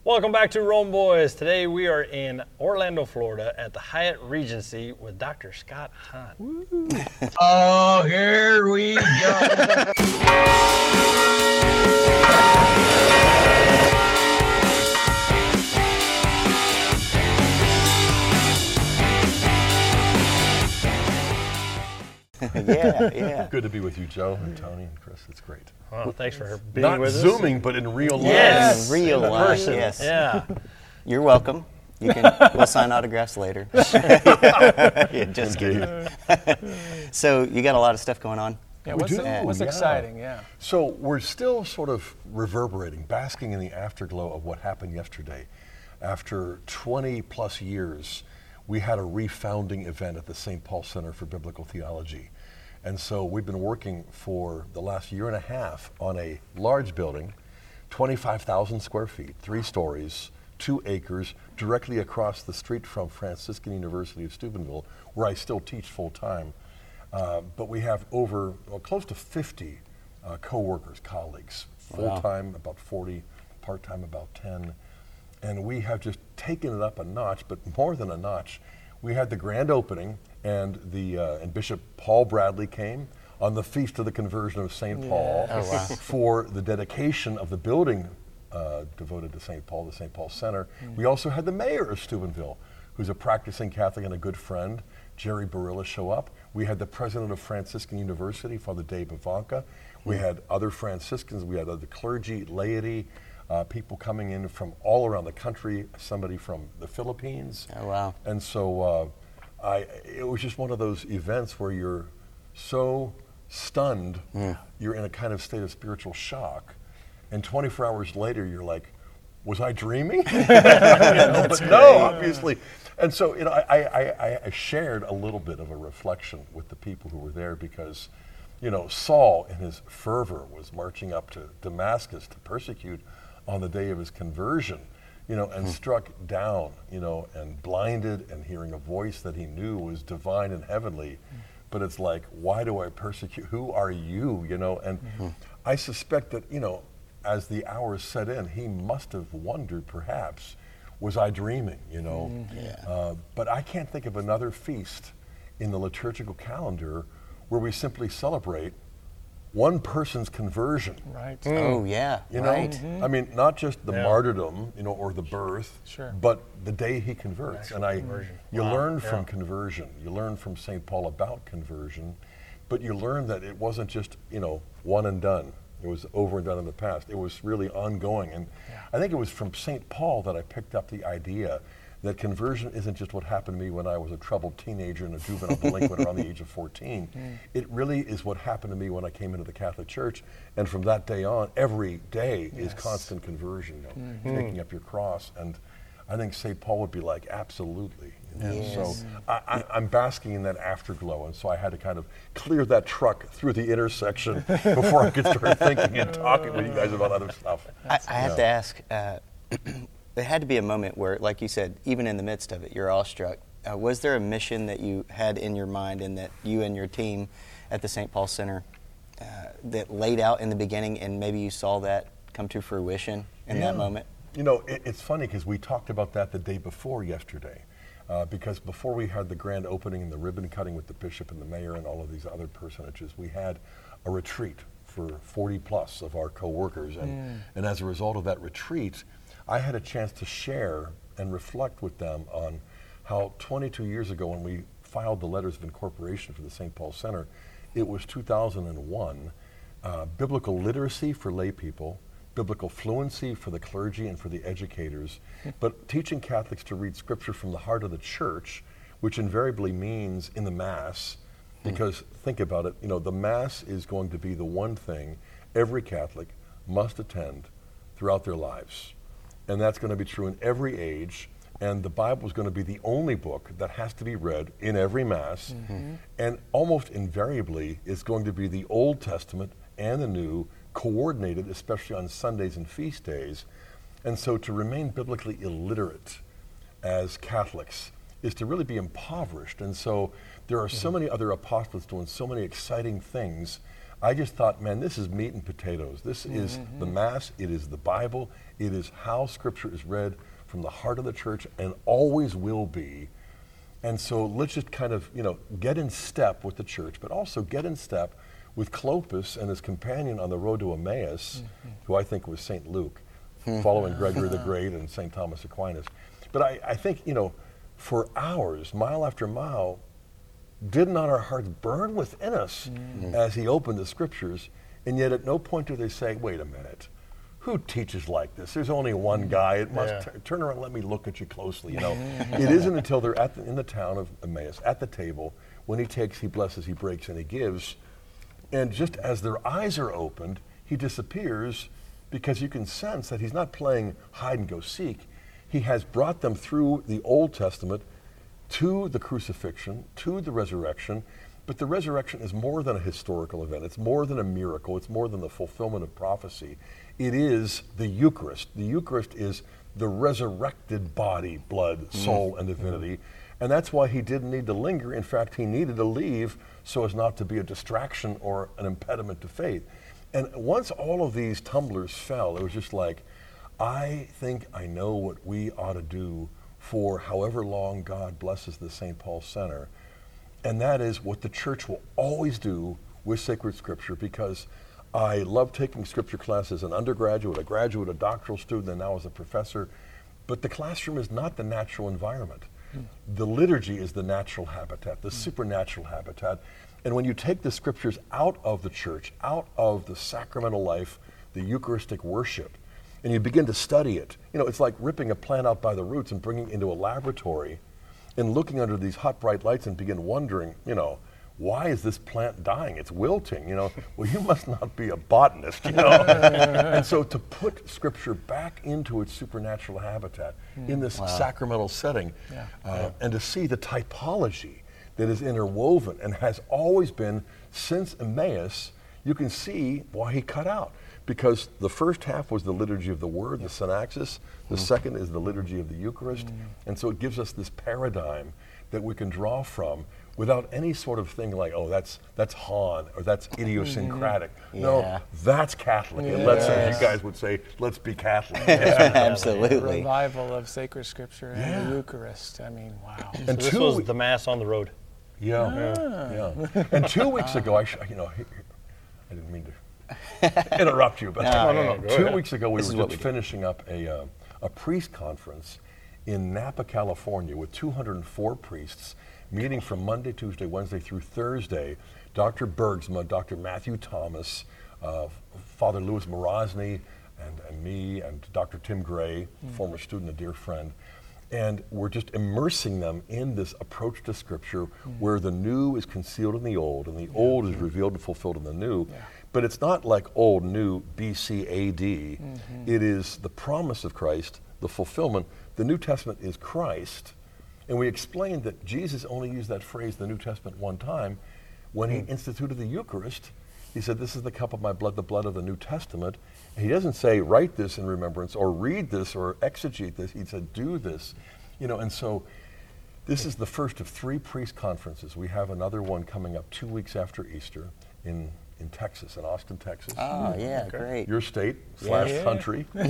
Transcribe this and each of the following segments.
Welcome back to Rome Boys. Today we are in Orlando, Florida at the Hyatt Regency with Dr. Scott Hahn. Oh, here we go. Yeah. Good to be with you, Joe and Tony and Chris. It's great. Well, thanks for being Not with us. Zooming, but in real life. Yes, In real in life, person. yes. Yeah. You're welcome. We'll sign autographs later. Yeah, just kidding. So you got a lot of stuff going on. Yeah, We what's, do, what's yeah. exciting? Yeah. So we're still sort of reverberating, basking in the afterglow of what happened yesterday. After 20 plus years, we had a refounding event at the St. Paul Center for Biblical Theology. And so we've been working for the last year and a half on a large building, 25,000 square feet, 3 stories, 2 acres, directly across the street from Franciscan University of Steubenville, where I still teach full time. But we have close to 50 co-workers, colleagues, full-time about 40, part-time about 10. And we have just taken it up a notch, but more than a notch. We had the grand opening, and Bishop Paul Bradley came on the Feast of the Conversion of St. Paul for the dedication of the building devoted to St. Paul, the St. Paul Center. We also had the mayor of Steubenville, who's a practicing Catholic and a good friend, Jerry Barilla, show up. We had the president of Franciscan University, Father Dave Ivanka. We had other Franciscans. We had other clergy, laity, people coming in from all around the country, somebody from the Philippines. Oh, wow. And so it was just one of those events where you're so stunned, you're in a kind of state of spiritual shock. And 24 hours later, you're like, was I dreaming? But no, obviously. And so I shared a little bit of a reflection with the people who were there because, Saul in his fervor was marching up to Damascus to persecute on the day of his conversion, and struck down, and blinded and hearing a voice that he knew was divine and heavenly. But it's like, why do I persecute? Who are you? And I suspect that, as the hours set in, he must have wondered, perhaps, was I dreaming, But I can't think of another feast in the liturgical calendar where we simply celebrate one person's conversion. Right. Oh, yeah. Right. I mean, not just the martyrdom, or the birth, Sure. but the day he converts. And you learn from Yeah. conversion. You learn from St. Paul about conversion, but you learn that it wasn't just, one and done. It was over and done in the past. It was really ongoing. And I think it was from St. Paul that I picked up the idea that conversion isn't just what happened to me when I was a troubled teenager and a juvenile delinquent around the age of 14. It really is what happened to me when I came into the Catholic Church. And from that day on, every day is constant conversion, taking up your cross. And I think St. Paul would be like, absolutely. So I'm basking in that afterglow, and so I had to kind of clear that truck through the intersection before I could start thinking and talking with you guys about other stuff. I have to ask, there had to be a moment where, like you said, even in the midst of it, you're awestruck. Was there a mission that you had in your mind and that you and your team at the St. Paul Center that laid out in the beginning, and maybe you saw that come to fruition in that moment? It's funny because we talked about that the day before yesterday. Because before we had the grand opening and the ribbon cutting with the bishop and the mayor and all of these other personages, we had a retreat for 40 plus of our co-workers. And as a result of that retreat, I had a chance to share and reflect with them on how 22 years ago when we filed the letters of incorporation for the St. Paul Center, it was 2001, biblical literacy for lay people, biblical fluency for the clergy and for the educators, but teaching Catholics to read Scripture from the heart of the Church, which invariably means in the Mass, because think about it, the Mass is going to be the one thing every Catholic must attend throughout their lives. And that's going to be true in every age, and the Bible is going to be the only book that has to be read in every Mass, and almost invariably is going to be the Old Testament and the New coordinated, especially on Sundays and feast days. And so to remain biblically illiterate as Catholics is to really be impoverished. And so there are so many other apostles doing so many exciting things I just thought, man, this is meat and potatoes. This is the Mass. It is the Bible. It is how Scripture is read from the heart of the church and always will be. And so let's just kind of, get in step with the church, but also get in step with Clopas and his companion on the road to Emmaus, who I think was St. Luke, following Gregory the Great and St. Thomas Aquinas. But I think, for hours, mile after mile, did not our hearts burn within us as he opened the Scriptures? And yet at no point do they say, wait a minute, who teaches like this? There's only one guy. It must turn around and let me look at you closely. It isn't until they're in the town of Emmaus, at the table, when he takes, he blesses, he breaks, and he gives. And just as their eyes are opened, he disappears, because you can sense that he's not playing hide and go seek. He has brought them through the Old Testament to the crucifixion, to the resurrection. But the resurrection is more than a historical event. It's more than a miracle. It's more than the fulfillment of prophecy. It is the Eucharist. The Eucharist is the resurrected body, blood, soul, and divinity. And that's why he didn't need to linger. In fact, he needed to leave so as not to be a distraction or an impediment to faith. And once all of these tumblers fell, it was just like, I think I know what we ought to do for however long God blesses the St. Paul Center. And that is what the church will always do with sacred Scripture, because I love taking Scripture class as an undergraduate, a graduate, a doctoral student, and now as a professor. But the classroom is not the natural environment. The liturgy is the natural habitat, the supernatural habitat. And when you take the Scriptures out of the church, out of the sacramental life, the Eucharistic worship, and you begin to study it, it's like ripping a plant out by the roots and bringing it into a laboratory and looking under these hot, bright lights and begin wondering, why is this plant dying? It's wilting, Well, you must not be a botanist, And so to put Scripture back into its supernatural habitat in this sacramental setting, and to see the typology that is interwoven and has always been since Emmaus, you can see why he cut out. Because the first half was the liturgy of the Word, the synaxis. The second is the liturgy of the Eucharist. And so it gives us this paradigm that we can draw from without any sort of thing like, oh, that's Han, or that's idiosyncratic. No, that's Catholic. And you guys would say, let's be Catholic. Absolutely. Revival of sacred Scripture and the Eucharist. I mean, wow. And so this was the Mass on the road. Yeah. And 2 weeks ago, I didn't mean to interrupt you, but no. 2 weeks ago we were just finishing up a priest conference in Napa, California, with 204 priests meeting from Monday, Tuesday, Wednesday through Thursday. Dr. Bergsma, Dr. Matthew Thomas, Father Louis Morozny, and me, and Dr. Tim Gray, former student, a dear friend. And we're just immersing them in this approach to Scripture where the new is concealed in the old, and the old is revealed and fulfilled in the new. But it's not like old, new, BC, AD. It is the promise of Christ, the fulfillment. The New Testament is Christ. And we explained that Jesus only used that phrase, the New Testament, one time. When he instituted the Eucharist, he said, this is the cup of my blood, the blood of the New Testament. And he doesn't say, write this in remembrance, or read this, or exegete this. He said, do this. And so this is the first of 3 priest conferences. We have another one coming up 2 weeks after Easter in Texas, in Austin, Texas. Oh, yeah, great. Your state / country. And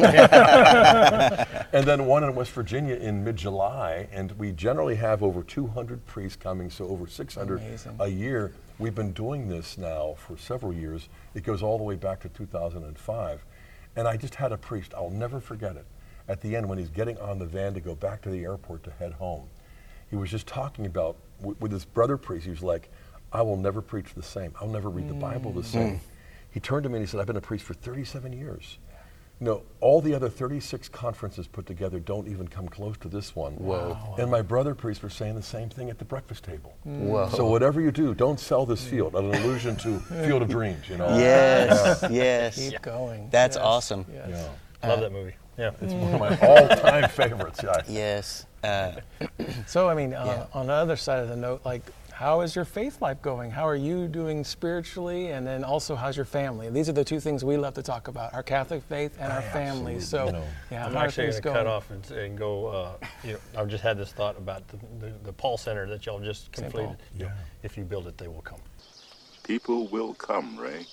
then one in West Virginia in mid-July. And we generally have over 200 priests coming, so over 600 a year. We've been doing this now for several years. It goes all the way back to 2005. And I just had a priest, I'll never forget it, at the end when he's getting on the van to go back to the airport to head home. He was just talking about, with his brother priest, he was like, I will never preach the same. I'll never read the Bible the same. He turned to me and he said, I've been a priest for 37 years. All the other 36 conferences put together don't even come close to this one. Whoa. And my brother priests were saying the same thing at the breakfast table. Whoa. So whatever you do, don't sell this field, an allusion to Field of Dreams, Yes, yes. Keep going. That's awesome. Yes. Love that movie. Yeah. It's one of my all-time favorites. Yes. So, on the other side of the note, how is your faith life going? How are you doing spiritually? And then also, how's your family? These are the 2 things we love to talk about, our Catholic faith and our family. So, I'm actually going to cut off and go, I've just had this thought about the Paul Center that y'all just completed. Yeah. If you build it, they will come. People will come, Ray.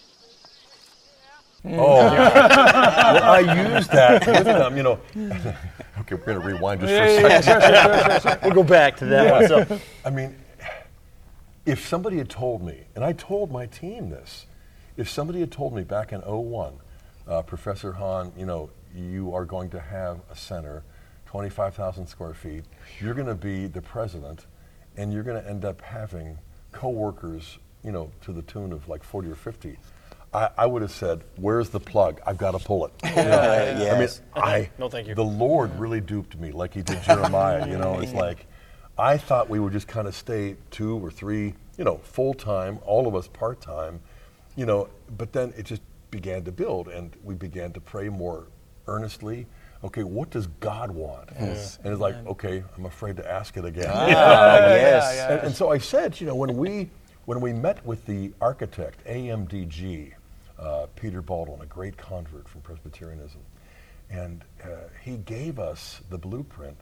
Oh, well, I used that with them, you know. Okay, we're going to rewind just for a second. Sure. We'll go back to that one. So, I mean, if somebody had told me, and I told my team this, if somebody had told me back in 01, Professor Hahn, you know, you are going to have a center, 25,000 square feet, you're going to be the president, and you're going to end up having co-workers, you know, to the tune of like 40 or 50, I would have said, where's the plug? I've got to pull it. You know? Yes. I mean, No, thank you. The Lord really duped me like he did Jeremiah, you know. It's like, I thought we would just kind of stay 2 or 3, you know, full-time, all of us part-time, you know, but then it just began to build, and we began to pray more earnestly. Okay, what does God want? And it's like, okay, I'm afraid to ask it again. Yes. And so I said, you know, when we met with the architect, AMDG, Peter Baldwin, a great convert from Presbyterianism, and he gave us the blueprint.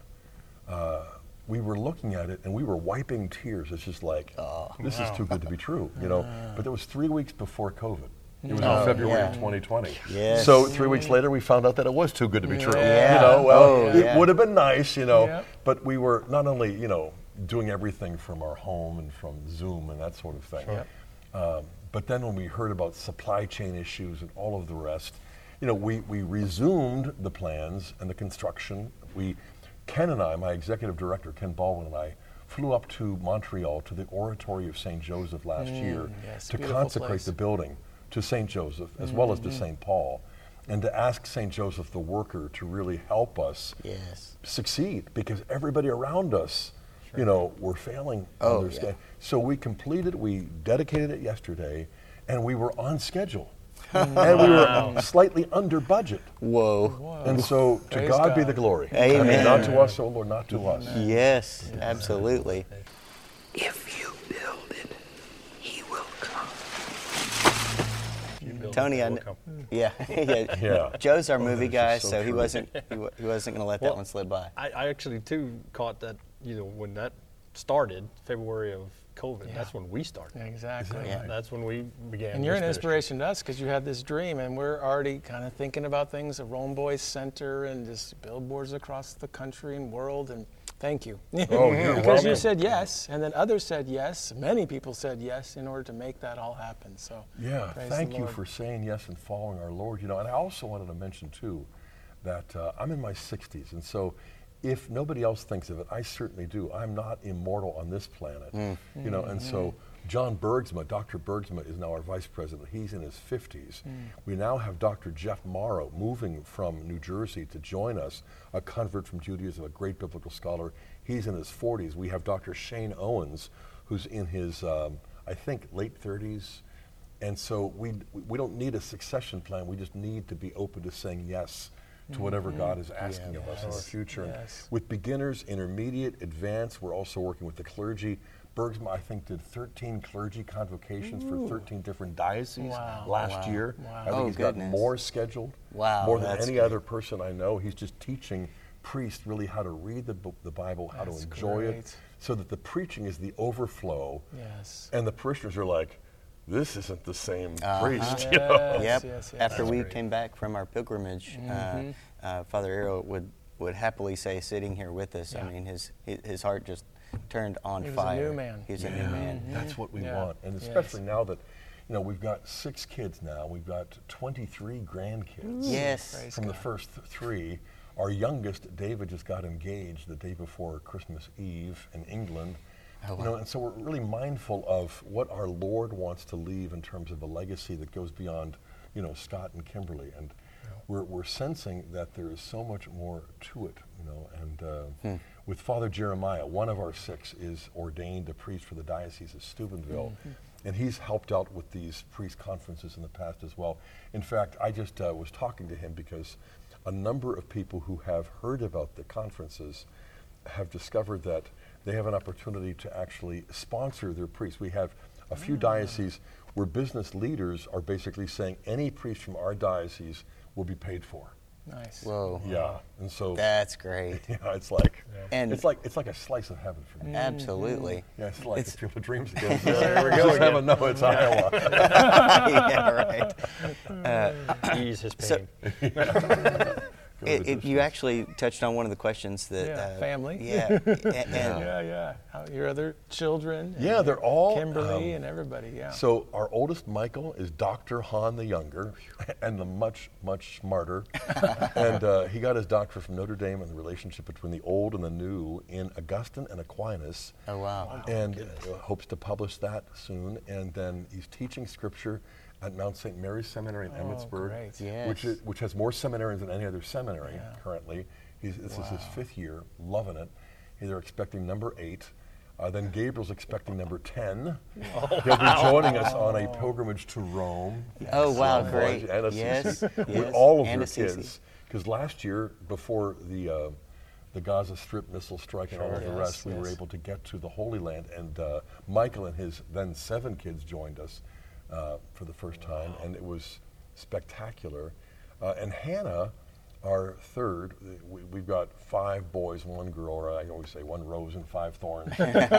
We were looking at it and we were wiping tears. It's just like, this is too good to be true, you know. But it was 3 weeks before COVID. It was in February of 2020. Yes. So 3 weeks later, we found out that it was too good to be true. Yeah. You know, well, Oh, it yeah. would have been nice, you know, Yep. but we were not only, you know, doing everything from our home and from Zoom and that sort of thing. But then when we heard about supply chain issues and all of the rest, you know, we resumed the plans and the construction. Ken and I, my executive director, Ken Baldwin, and I flew up to Montreal to the Oratory of St. Joseph last year yes, to beautiful consecrate place. the building to St. Joseph as well as to St. Paul, and to ask St. Joseph the worker to really help us Yes. succeed, because everybody around us, you know, were failing Oh, on their yeah. schedule. So we dedicated it yesterday, and we were on schedule. And we were slightly under budget. Whoa. And so to Praise God be God. the glory. Amen. I mean, not to us, O Lord, not to us. Yes, absolutely. If you build it, he will come. Tony, yeah. Yeah. Joe's our movie that's guy, just so so he true. wasn't going to let that Well, one slip by. I actually too caught that, you know, when that started, February of COVID, Yeah. that's when we started. Exactly. Yeah. That's when we began. And you're an this ministry. inspiration to us because you had this dream, and we're already kind of thinking about things, a Rome Boys Center and just billboards across the country and world, and thank you. Oh, you're Because you welcome. said yes, and then others said yes, many people said yes in order to make that all happen. So Yeah, praise thank the you Lord. for saying yes and following our Lord. You know, and I also wanted to mention too that I'm in my 60s, and so if nobody else thinks of it, I certainly do. I'm not immortal on this planet, you know, and so John Bergsma, Dr. Bergsma is now our vice president. He's in his 50s. We now have Dr. Jeff Morrow moving from New Jersey to join us, a convert from Judaism, a great biblical scholar. He's in his 40s. We have Dr. Shane Owens, who's in his, I think, late 30s. And so we don't need a succession plan. We just need to be open to saying yes to whatever God is asking of us in our future. And Yes. with beginners, intermediate, advanced, we're also working with the clergy. Bergsma, I think, did 13 clergy convocations for 13 different dioceses Wow. last year. Wow. I think Oh, he's got goodness. more scheduled, Wow, more than that's any great. other person I know. He's just teaching priests really how to read the Bible, how That's to enjoy it, great. so that the preaching is the overflow. Yes. And the parishioners are like, this isn't the same Uh-huh. priest. Yes, You know? Yep. yes, yes. After we great. came back from our pilgrimage, Father Arrow would happily say, sitting here with us, I mean, his heart just turned on He was a fire. new man. He's a new man. That's what we Yeah. want. And Yes. especially now that, you know, we've got 6 kids now. We've got 23 grandkids. Yes. Praise From the God. first 3. Our youngest, David, just got engaged the day before Christmas Eve in England. Oh, You know, and so we're really mindful of what our Lord wants to leave in terms of a legacy that goes beyond, you know, Scott and Kimberly. And we're sensing that there is so much more to it, you know. And with Father Jeremiah, one of our 6 is ordained a priest for the Diocese of Steubenville. And he's helped out with these priest conferences in the past as well. In fact, I just was talking to him because a number of people who have heard about the conferences have discovered that they have an opportunity to actually sponsor their priests. We have a few dioceses where business leaders are basically saying any priest from our diocese will be paid for. Nice. Whoa. Yeah, and so That's great. yeah, it's like And it's like a slice of heaven for me. absolutely. Yeah, it's like It's- the Field of Dreams again. There we go Just again. heaven, no, it's Iowa. Yeah, right. Ease his So- pain. You actually touched on one of the questions that Yeah, family. Yeah, and Yeah. How, your other children. and Yeah, they're all Kimberly and everybody. Yeah. So our oldest Michael is Dr. Hahn the Younger, and the much smarter. And he got his doctorate from Notre Dame in the relationship between the old and the new in Augustine and Aquinas. oh wow. And hopes to publish that soon. And then he's teaching scripture at Mount St. Mary's Seminary in Emmitsburg, great. Yes. which has more seminarians than any other seminary currently. This is his 5th year, loving it. They're expecting number 8. Then Gabriel's expecting number 10. He'll be joining us on a pilgrimage to Rome. Oh wow, So, great. and Yes, Assisi, yes. with all of And their Assisi. kids. Because last year, before the Gaza Strip missile strike and all of the rest, we were able to get to the Holy Land. And Michael and his then 7 kids joined us for the first time, and it was spectacular. And Hannah, our third, we've got 5 boys, 1 girl, or I always say 1 rose and 5 thorns.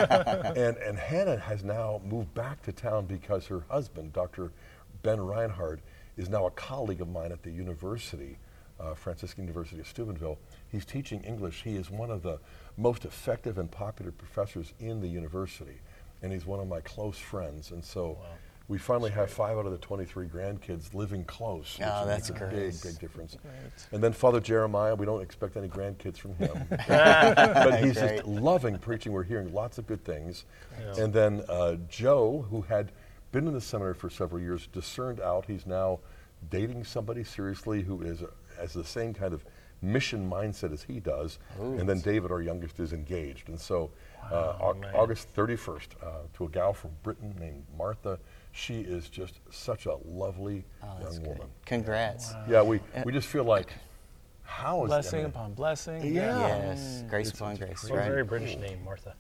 and Hannah has now moved back to town because her husband, Dr. Ben Reinhardt, is now a colleague of mine at the university, Franciscan University of Steubenville. He's teaching English. He is one of the most effective and popular professors in the university, and he's one of my close friends. And so we finally have 5 out of the 23 grandkids living close. Which that's makes a great. big difference. And then Father Jeremiah, we don't expect any grandkids from him. But he's Great. just loving preaching. We're hearing lots of good things. And then Joe, who had been in the seminary for several years, discerned out. He's now dating somebody seriously who has the same kind of mission mindset as he does. And then David, our youngest, is engaged. And so August 31st, to a gal from Britain named Martha. She is just such a lovely young woman. Congrats. Yeah, we just feel like, how is Blessing upon blessing. Yeah. Yes, grace upon grace. What a Right. very British name, Martha.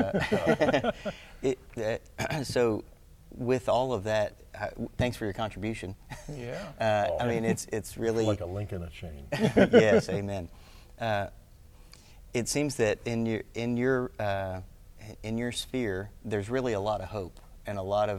So, with all of that, thanks for your contribution. Yeah. I mean, it's really like a link in a chain. yes, amen. It seems that in your sphere, there's really a lot of hope and a lot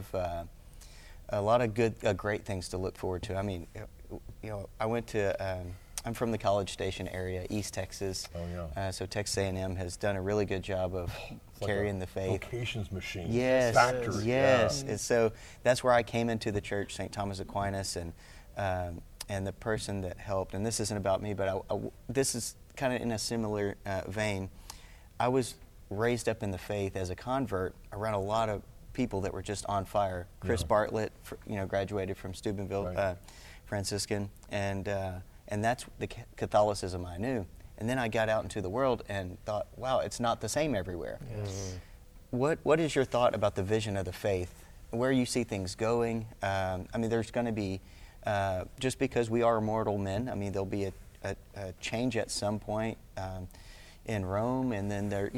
of good, great things to look forward to. I mean, I went to. I'm from the College Station area, East Texas. Oh, yeah. So Texas A&M has done a really good job of It's like carrying a the faith. vocations machine. Yes, Factory. yes. Yeah. And so that's where I came into the church, St. Thomas Aquinas, and the person that helped. And this isn't about me, but this is kind of in a similar vein. I was raised up in the faith as a convert around a lot of people that were just on fire. Chris Bartlett, graduated from Steubenville Right. Franciscan, and that's the Catholicism I knew. And then I got out into the world and thought, wow, it's not the same everywhere. Yes. What is your thought about the vision of the faith? Where you see things going? I mean, there's going to be, just because we are mortal men, I mean, there'll be a change at some point in Rome, and then there,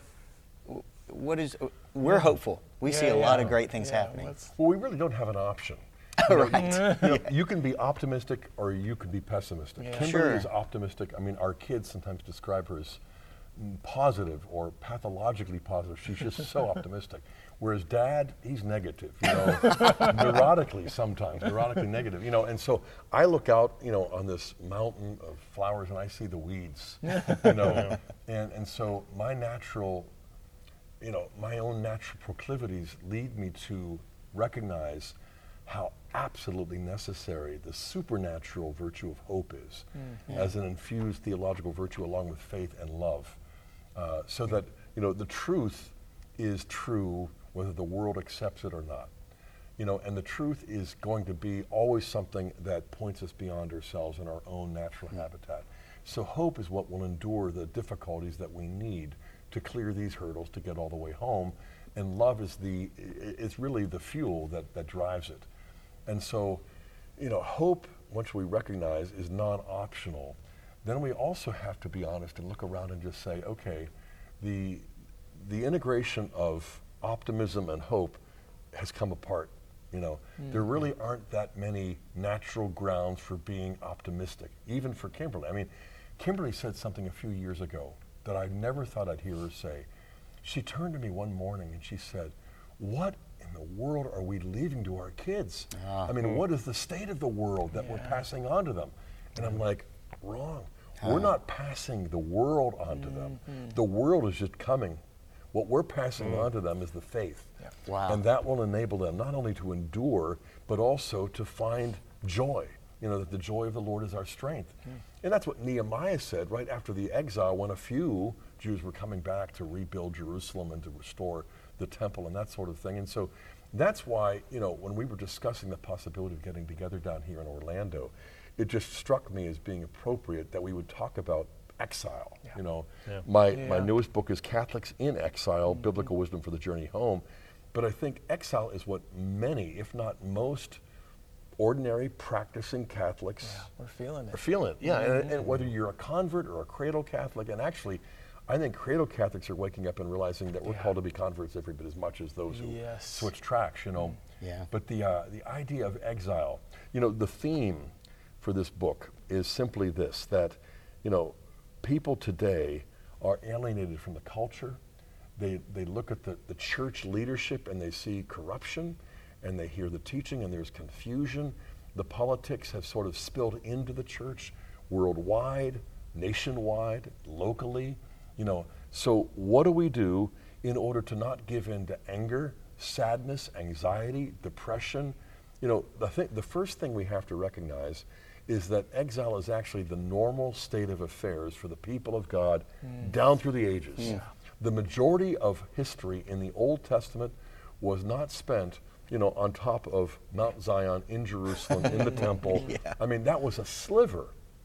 what is, we're hopeful. We see a lot of great things happening. Well, we really don't have an option. Right. You can be optimistic or you can be pessimistic. Yeah. Kimberly Sure. is optimistic. I mean, our kids sometimes describe her as positive or pathologically positive. She's just so optimistic. Whereas Dad, he's negative, neurotically sometimes, neurotically negative, And so I look out, on this mountain of flowers and I see the weeds, and so my natural, my own natural proclivities lead me to recognize how absolutely necessary the supernatural virtue of hope is as an infused theological virtue along with faith and love. So that, the truth is true whether the world accepts it or not. And the truth is going to be always something that points us beyond ourselves and our own natural habitat. So hope is what will endure the difficulties that we need to clear these hurdles to get all the way home. And love is it's really the fuel that drives it. And so, hope, once we recognize, is non-optional. Then we also have to be honest and look around and just say, okay, the integration of optimism and hope has come apart You know, there really aren't that many natural grounds for being optimistic, even for Kimberly. I mean, Kimberly said something a few years ago that I never thought I'd hear her say. She turned to me one morning and she said, "What in the world are we leaving to our kids? I mean, what is the state of the world that we're passing on to them?" And I'm like, wrong. We're not passing the world on to them. The world is just coming. What we're passing on to them is the faith. Yeah. Wow. And that will enable them not only to endure, but also to find joy. You know, that the joy of the Lord is our strength. And that's what Nehemiah said right after the exile, when a few Jews were coming back to rebuild Jerusalem and to restore the temple and that sort of thing. And so that's why, you know, when we were discussing the possibility of getting together down here in Orlando, it just struck me as being appropriate that we would talk about exile. You know, my newest book is Catholics in Exile, Biblical Wisdom for the Journey Home. But I think exile is what many, if not most, ordinary practicing Catholics We're feeling it. are feeling. And whether you're a convert or a cradle Catholic, and actually, I think cradle Catholics are waking up and realizing that we're called to be converts every bit as much as those who switch tracks, you know. But the idea of exile, you know, the theme for this book is simply this, that, you know, people today are alienated from the culture. They look at the church leadership and they see corruption, and they hear the teaching and there's confusion. The politics have sort of spilled into the church worldwide, nationwide, locally. You know, so what do we do in order to not give in to anger, sadness, anxiety, depression? You know, the first thing we have to recognize is that exile is actually the normal state of affairs for the people of God down through the ages. The majority of history in the Old Testament was not spent, you know, on top of Mount Zion in Jerusalem, in the temple. I mean, that was a sliver.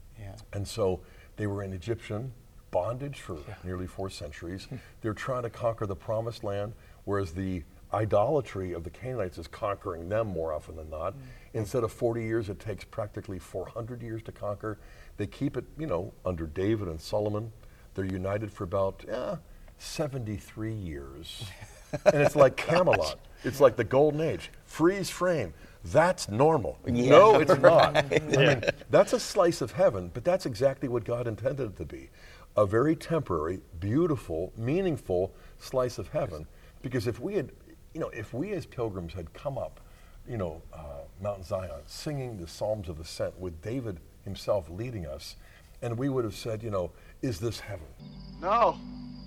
And so they were in Egyptian bondage for nearly 4 centuries. They're trying to conquer the Promised Land, whereas the idolatry of the Canaanites is conquering them more often than not. Instead of 40 years, it takes practically 400 years to conquer. They keep it, you know, under David and Solomon. They're united for about 73 years. And it's like Camelot. It's like the Golden Age. Freeze frame. That's normal. No, it's not. I mean, that's a slice of heaven, but that's exactly what God intended it to be. A very temporary, beautiful, meaningful slice of heaven. Because if we had, you know, if we as pilgrims had come up, you know, Mount Zion, singing the Psalms of Ascent with David himself leading us, and we would have said, you know, is this heaven? No.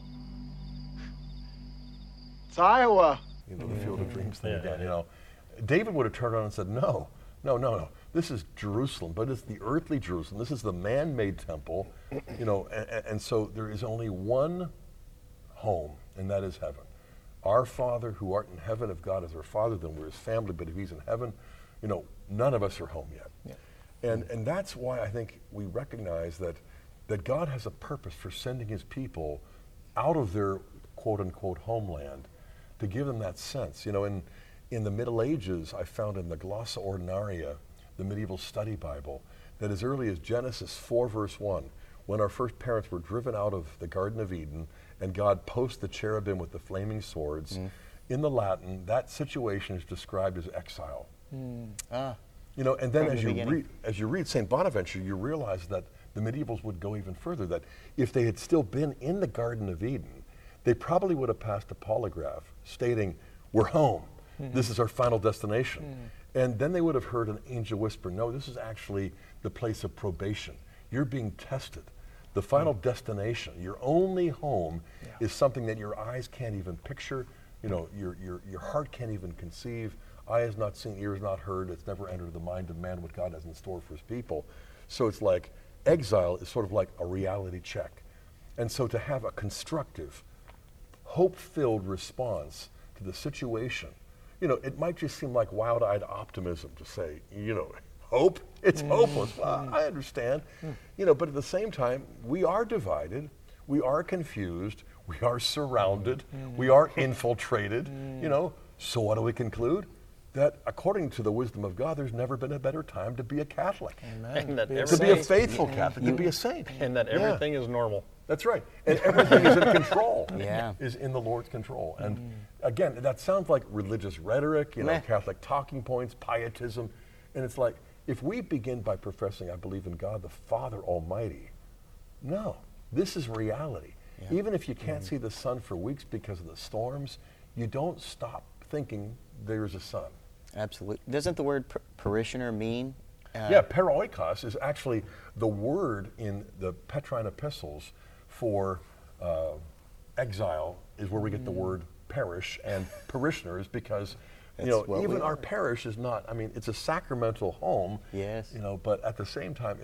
It's Iowa. You know, the Field of Dreams thing again, you know. David would have turned around and said, no. This is Jerusalem, but it's the earthly Jerusalem. This is the man-made temple, you know, and so there is only one home, and that is heaven. Our Father who art in heaven, if God is our Father, then we're his family, but if he's in heaven, you know, none of us are home yet. And that's why I think we recognize that God has a purpose for sending his people out of their quote-unquote homeland to give them that sense. You know, in the Middle Ages, I found in the Glossa Ordinaria, the medieval study Bible, that as early as Genesis 4 verse 1, when our first parents were driven out of the Garden of Eden and God posed the cherubim with the flaming swords, in the Latin, that situation is described as exile. You know, and then as you read St. Bonaventure, you realize that the medievals would go even further, that if they had still been in the Garden of Eden, they probably would have passed a polygraph stating, we're home. This is our final destination. And then they would have heard an angel whisper, no, this is actually the place of probation. You're being tested. The final destination, your only home, is something that your eyes can't even picture, you know, your heart can't even conceive. Eye has not seen, ear has not heard, it's never entered the mind of man what God has in store for his people. So it's like exile is sort of like a reality check. And so to have a constructive, hope-filled response to the situation, you know, it might just seem like wild-eyed optimism to say, you know, hope? It's hopeless. Well, I understand. You know, but at the same time, we are divided, we are confused, we are surrounded, we are infiltrated, you know. So what do we conclude? That according to the wisdom of God, there's never been a better time to be a Catholic. And that To be a faithful Catholic, to be a saint. And that everything is normal. That's right. And everything is in control. Yeah. Is in the Lord's control. And again, that sounds like religious rhetoric, Meh. Catholic talking points, pietism. And it's like, if we begin by professing, I believe in God the Father Almighty, no, this is reality. Yeah. Even if you can't see the sun for weeks because of the storms, you don't stop thinking there's a sun. Absolutely. Doesn't the word parishioner mean? Yeah, paroikos is actually the word in the Petrine epistles for exile, is where we get the word parish and parishioners, because even our parish is not, I mean, it's a sacramental home. Yes. But at the same time,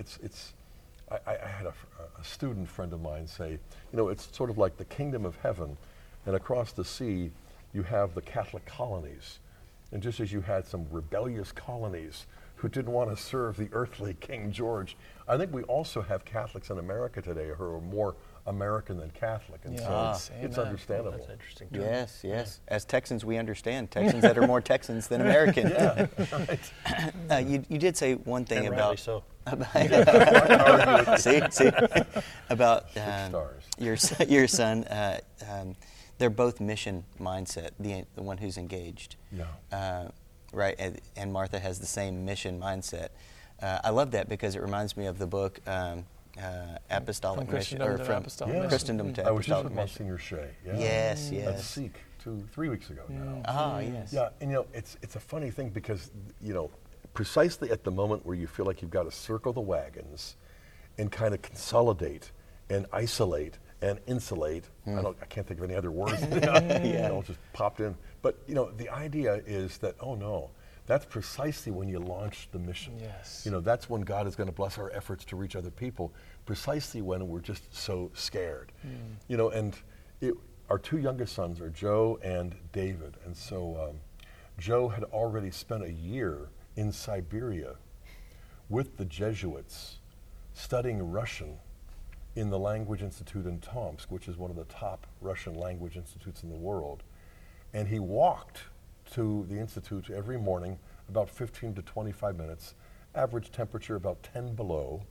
I had a student friend of mine say, it's sort of like the kingdom of heaven, and across the sea you have the Catholic colonies. And just as you had some rebellious colonies who didn't want to serve the earthly King George, I think we also have Catholics in America today who are more American than Catholic. And so it's understandable. That's interesting. Yes, yes. As Texans, we understand Texans that are more Texans than American. Yeah, right. You did say one thing And about rightly so. see about stars. your son. They're both mission mindset. The one who's engaged, Yeah. right? And Martha has the same mission mindset. I love that because it reminds me of the book Apostolic Mission, or from Christendom to I was just Apostolic with Mission. Monsignor Shea. Yeah. Yes, At yes. Seek 3 weeks ago now. Ah, yes. Yeah, and it's a funny thing because precisely at the moment where you feel like you've got to circle the wagons and kind of consolidate and isolate and insulate. I can't think of any other words. It just popped in. But the idea is that, oh no, that's precisely when you launch the mission. Yes. That's when God is going to bless our efforts to reach other people, precisely when we're just so scared. And our two youngest sons are Joe and David. And so Joe had already spent a year in Siberia with the Jesuits studying Russian in the Language Institute in Tomsk, which is one of the top Russian language institutes in the world. And he walked to the institute every morning, about 15 to 25 minutes, average temperature about 10 below.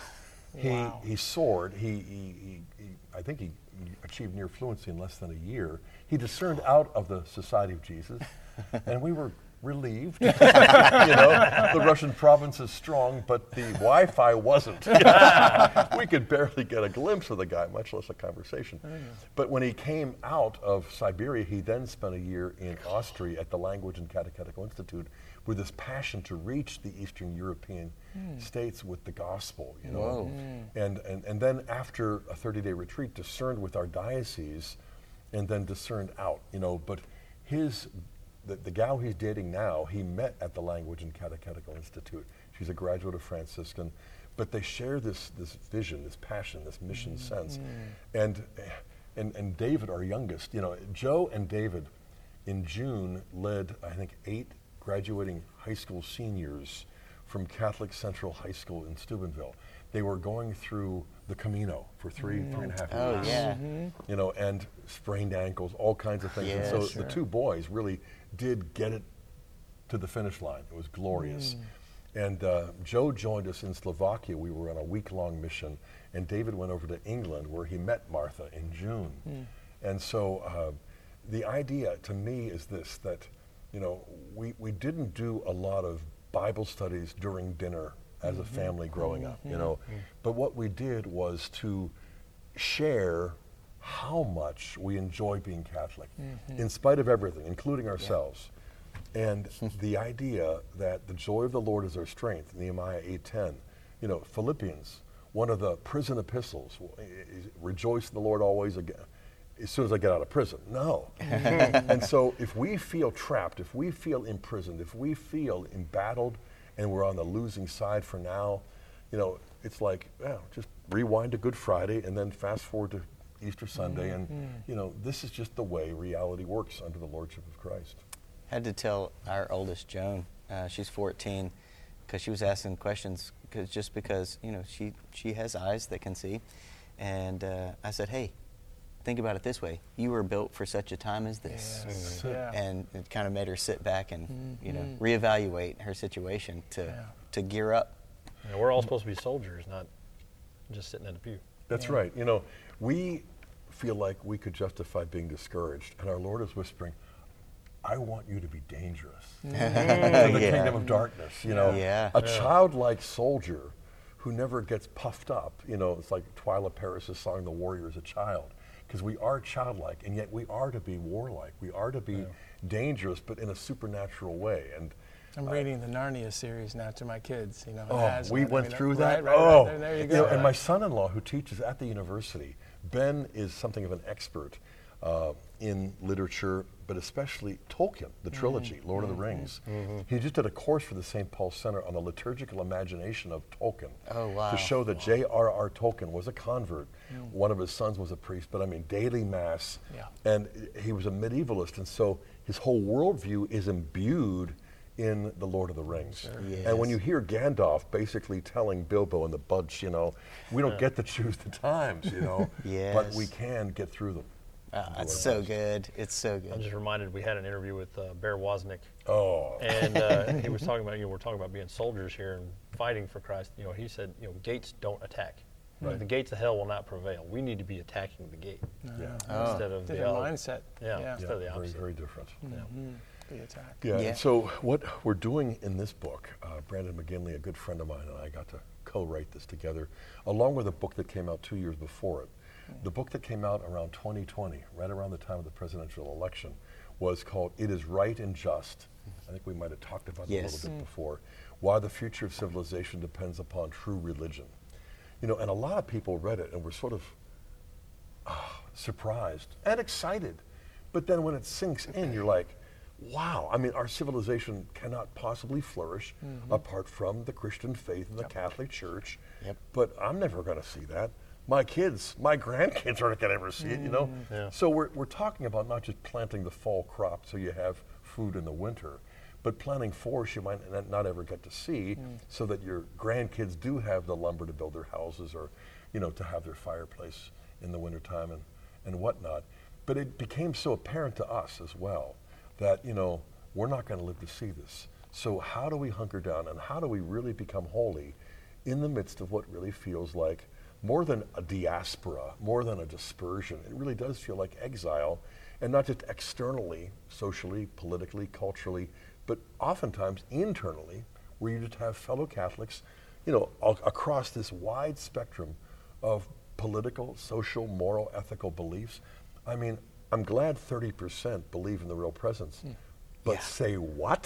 He soared. I think he achieved near fluency in less than a year. He discerned out of the Society of Jesus, and we were relieved. The Russian province is strong, but the Wi-Fi wasn't. We could barely get a glimpse of the guy, much less a conversation. But when he came out of Siberia, he then spent a year in Austria at the Language and Catechetical Institute with this passion to reach the Eastern European states with the gospel. Whoa. And then after a 30-day retreat, discerned with our diocese, and then discerned out. But the gal he's dating now, he met at the Language and Catechetical Institute. She's a graduate of Franciscan, but they share this vision, this passion, this mission sense. And David, our youngest, Joe and David in June led, I think, 8 graduating high school seniors from Catholic Central High School in Steubenville. They were going through the Camino for 3.5 years. Oh, yeah. And sprained ankles, all kinds of things. Yeah, and so sure. the two boys really did get it to the finish line. It was glorious. And Joe joined us in Slovakia. We were on a week-long mission. And David went over to England, where he met Martha in June. And so the idea to me is this, that we didn't do a lot of Bible studies during dinner as a family growing up, But what we did was to share how much we enjoy being Catholic, in spite of everything, including ourselves. And the idea that the joy of the Lord is our strength, Nehemiah 8:10. Philippians, one of the prison epistles, rejoice in the Lord always again. As soon as I get out of prison. No. And so if we feel trapped, if we feel imprisoned, if we feel embattled and we're on the losing side for now, it's like, just rewind to Good Friday and then fast forward to Easter Sunday. And, this is just the way reality works under the Lordship of Christ. Had to tell our oldest, Joan, she's 14, because she was asking questions because she has eyes that can see. And I said, hey, think about it this way. You were built for such a time as this. Yes. And it kind of made her sit back and reevaluate her situation to gear up. We're all supposed to be soldiers, not just sitting in a pew. That's right. You know, we feel like we could justify being discouraged, and our Lord is whispering, I want you to be dangerous to the kingdom of darkness. You know, a childlike soldier who never gets puffed up. You know, it's like Twyla Paris' song, "The Warrior is a Child," because we are childlike, and yet we are to be warlike. We are to be dangerous, but in a supernatural way. And I'm reading the Narnia series now to my kids. You know, we went through that. Right there you go. You know, and my son-in-law, who teaches at the university, Ben is something of an expert in literature, but especially Tolkien, the trilogy, Lord of the Rings. He just did a course for the St. Paul Center on the liturgical imagination of Tolkien. Oh, wow. To show that J.R.R. Tolkien was a convert. One of his sons was a priest, but I mean, daily mass. And he was a medievalist, and so his whole worldview is imbued in the Lord of the Rings. And when you hear Gandalf basically telling Bilbo and the bunch, you know, we don't get to choose the times, you know, but we can get through them. It's so good. It's so good. I'm just reminded we had an interview with Bear Wozniak. And he was talking about, we're talking about being soldiers here and fighting for Christ. You know, he said, gates don't attack. The gates of hell will not prevail. We need to be attacking the gate instead of different mindset. Instead of the opposite. Very, very different. The attack. And so what we're doing in this book, Brandon McGinley, a good friend of mine, and I got to co-write this together, along with a book that came out 2 years before it. The book that came out around 2020, right around the time of the presidential election, was called It Is Right and Just. I think we might have talked about it a little bit before. Why the Future of Civilization Depends Upon True Religion. You know, and a lot of people read it and were sort of surprised and excited. But then when it sinks in, you're like, wow, I mean, our civilization cannot possibly flourish apart from the Christian faith and the Catholic Church. But I'm never going to see that. My kids, my grandkids aren't going to ever see it, you know? So we're talking about not just planting the fall crop so you have food in the winter, but planting forests you might not ever get to see so that your grandkids do have the lumber to build their houses or, you know, to have their fireplace in the wintertime and whatnot. But it became so apparent to us as well that, you know, we're not going to live to see this. So how do we hunker down and how do we really become holy in the midst of what really feels like more than a diaspora, more than a dispersion? It really does feel like exile, and not just externally, socially, politically, culturally, but oftentimes internally, where you just have fellow Catholics, you know, across this wide spectrum of political, social, moral, ethical beliefs. I mean, I'm glad 30% believe in the real presence. But say what?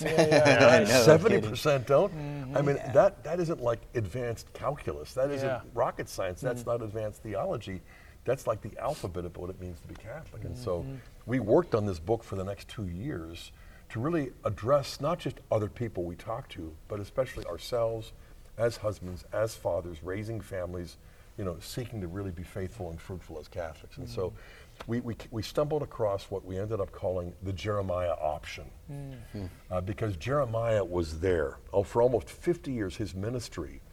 70% don't? I mean, that isn't like advanced calculus. That isn't rocket science. That's not advanced theology. That's like the alphabet of what it means to be Catholic. And so we worked on this book for the next 2 years to really address not just other people we talk to, but especially ourselves as husbands, as fathers, raising families, you know, seeking to really be faithful and fruitful as Catholics. And so we stumbled across what we ended up calling the Jeremiah option, because Jeremiah was there. For almost 50 years, his ministry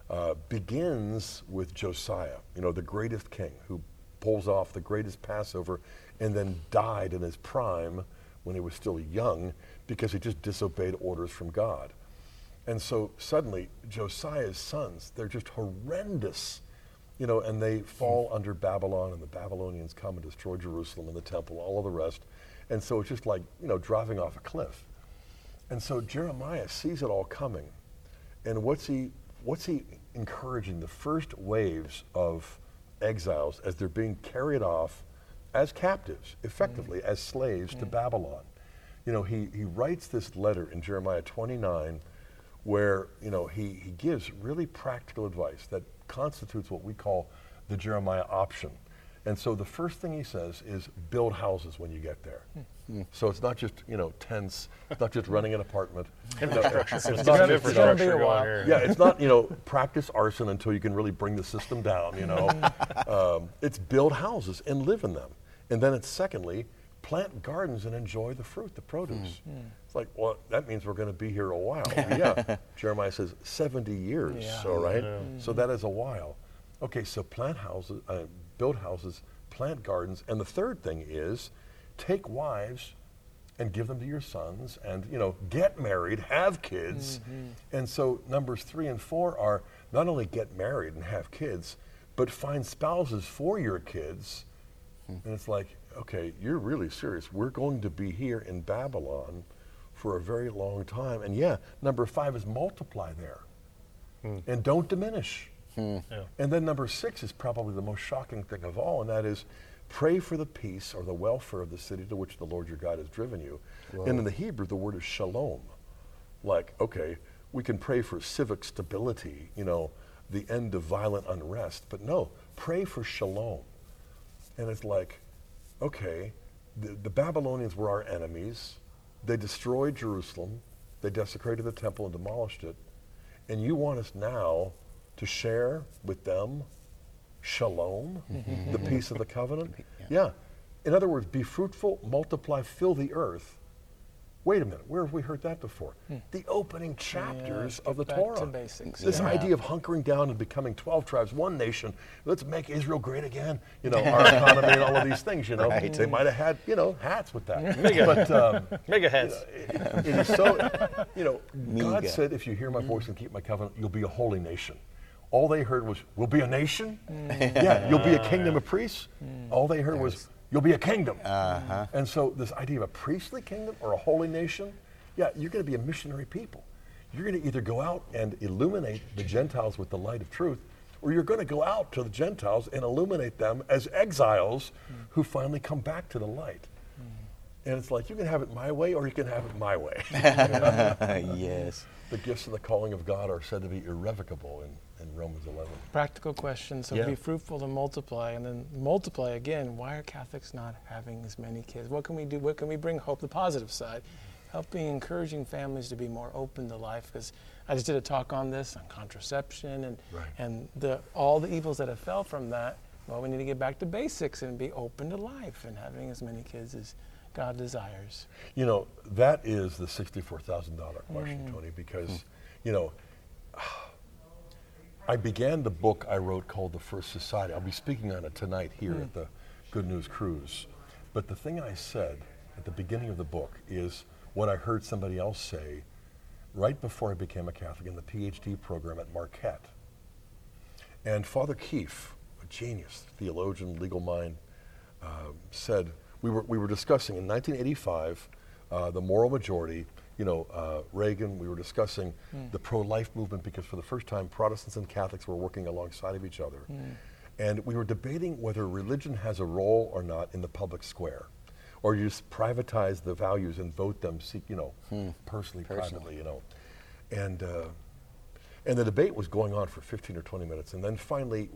begins with Josiah, you know, the greatest king who pulls off the greatest Passover and then died in his prime when he was still young because he just disobeyed orders from God. And so suddenly Josiah's sons, they're just horrendous, you know, and they fall under Babylon, and the Babylonians come and destroy Jerusalem and the temple, all of the rest. And so it's just like, you know, driving off a cliff. And so Jeremiah sees it all coming. And what's he encouraging? The first waves of exiles as they're being carried off as captives, effectively as slaves to Babylon. You know, he writes this letter in Jeremiah 29 where, you know, he gives really practical advice that constitutes what we call the Jeremiah option. And so the first thing he says is build houses when you get there. So it's not just, you know, tents, it's not just renting an apartment. Infrastructure. It's not infrastructure going on here. Yeah, it's not, you know, practice arson until you can really bring the system down, you know. It's build houses and live in them. And then it's secondly, plant gardens and enjoy the fruit, the produce. It's like, well, that means we're going to be here a while. Jeremiah says 70 years, all right? So that is a while. Okay, so plant houses, build houses, plant gardens, and the third thing is take wives and give them to your sons and, you know, get married, have kids. And so numbers 3 and 4 are not only get married and have kids, but find spouses for your kids. And it's like, okay, you're really serious. We're going to be here in Babylon for a very long time. And yeah, number 5 is multiply there. And don't diminish. Yeah. And then number 6 is probably the most shocking thing of all, and that is pray for the peace or the welfare of the city to which the Lord your God has driven you. And in the Hebrew, the word is shalom. Like, okay, we can pray for civic stability, the end of violent unrest, but no, pray for shalom. And it's like, okay, the Babylonians were our enemies. They destroyed Jerusalem. They desecrated the temple and demolished it. And you want us now to share with them shalom, the peace of the covenant? Yeah. In other words, be fruitful, multiply, fill the earth. Wait a minute, where have we heard that before? The opening chapters of the back Torah. to basics. This idea of hunkering down and becoming 12 tribes, one nation. Let's make Israel great again. Our economy and all of these things. Right. They might have had hats with that. Mega hats. It is so. God Mega. said, "If you hear my voice and keep my covenant, you'll be a holy nation." All they heard was, "We'll be a nation." Yeah, you'll be a kingdom of priests. All they heard was, "You'll be a kingdom." And so this idea of a priestly kingdom or a holy nation, yeah, you're going to be a missionary people. You're going to either go out and illuminate the Gentiles with the light of truth, or you're going to go out to the Gentiles and illuminate them as exiles who finally come back to the light. And it's like, you can have it my way or you can have it my way. Yes. The gifts and the calling of God are said to be irrevocable in Romans 11. Practical question. So Yeah. be fruitful and multiply, and then multiply again. Why are Catholics not having as many kids? What can we do? What can we bring hope? The positive side, helping, encouraging families to be more open to life. Because I just did a talk on this, on contraception, and Right. and all the evils that have fell from that. Well, we need to get back to basics and be open to life and having as many kids as God desires. That is the $64,000 question, Tony, because, I began the book I wrote called The First Society. I'll be speaking on it tonight here at the Good News Cruise. But the thing I said at the beginning of the book is what I heard somebody else say right before I became a Catholic in the PhD program at Marquette. And Father Keefe, a genius, theologian, legal mind, said, we were discussing in 1985 the moral majority, Reagan, we were discussing the pro-life movement because for the first time Protestants and Catholics were working alongside of each other. And we were debating whether religion has a role or not in the public square, or you just privatize the values and vote them, personally, privately, And the debate was going on for 15 or 20 minutes, and then finally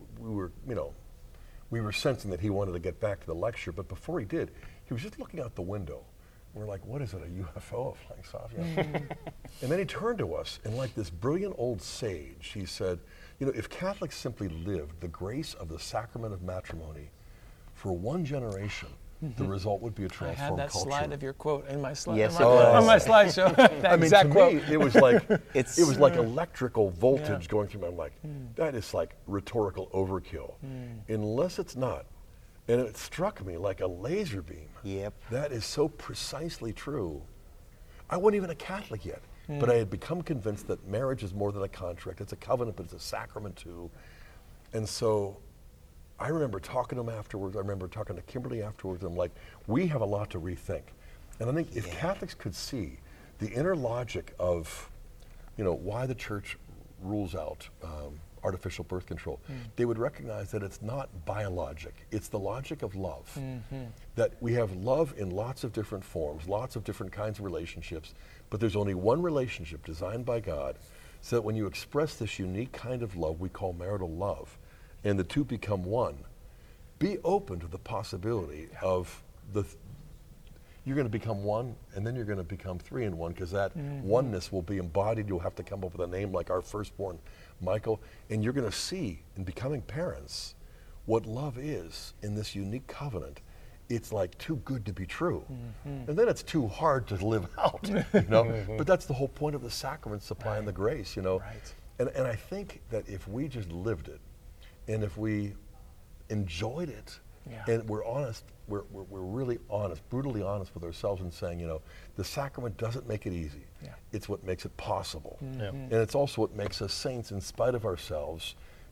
we were sensing that he wanted to get back to the lecture, but before he did, he was just looking out the window. We're like, what is it, a UFO flying soft? And then he turned to us, and like this brilliant old sage, he said, if Catholics simply lived the grace of the sacrament of matrimony for one generation, the result would be a I transformed had that culture. slide of your quote in my slide. Yes, on my, it was. on my slideshow. That exact to quote. me, it was like It's- it was like electrical voltage Yeah. going through me. I'm like, that is like rhetorical overkill, unless it's not. And it struck me like a laser beam. Yep. That is so precisely true. I wasn't even a Catholic yet, but I had become convinced that marriage is more than a contract. It's a covenant, but it's a sacrament too. And so I remember talking to him afterwards. I remember talking to Kimberly afterwards. I'm like, we have a lot to rethink. And I think if Catholics could see the inner logic of, why the church rules out artificial birth control, they would recognize that it's not biologic. It's the logic of love. That we have love in lots of different forms, lots of different kinds of relationships, but there's only one relationship designed by God, so that when you express this unique kind of love we call marital love, and the two become one, be open to the possibility of you're going to become one, and then you're going to become three in one, because that oneness will be embodied. You'll have to come up with a name like our firstborn, Michael, and you're going to see in becoming parents what love is in this unique covenant. It's like too good to be true. And then it's too hard to live out, But that's the whole point of the sacrament, supplying the grace, Right. And I think that if we just lived it, and if we enjoyed it, and we're honest, we're really honest, brutally honest with ourselves and saying, the sacrament doesn't make it easy. It's what makes it possible. And it's also what makes us saints in spite of ourselves,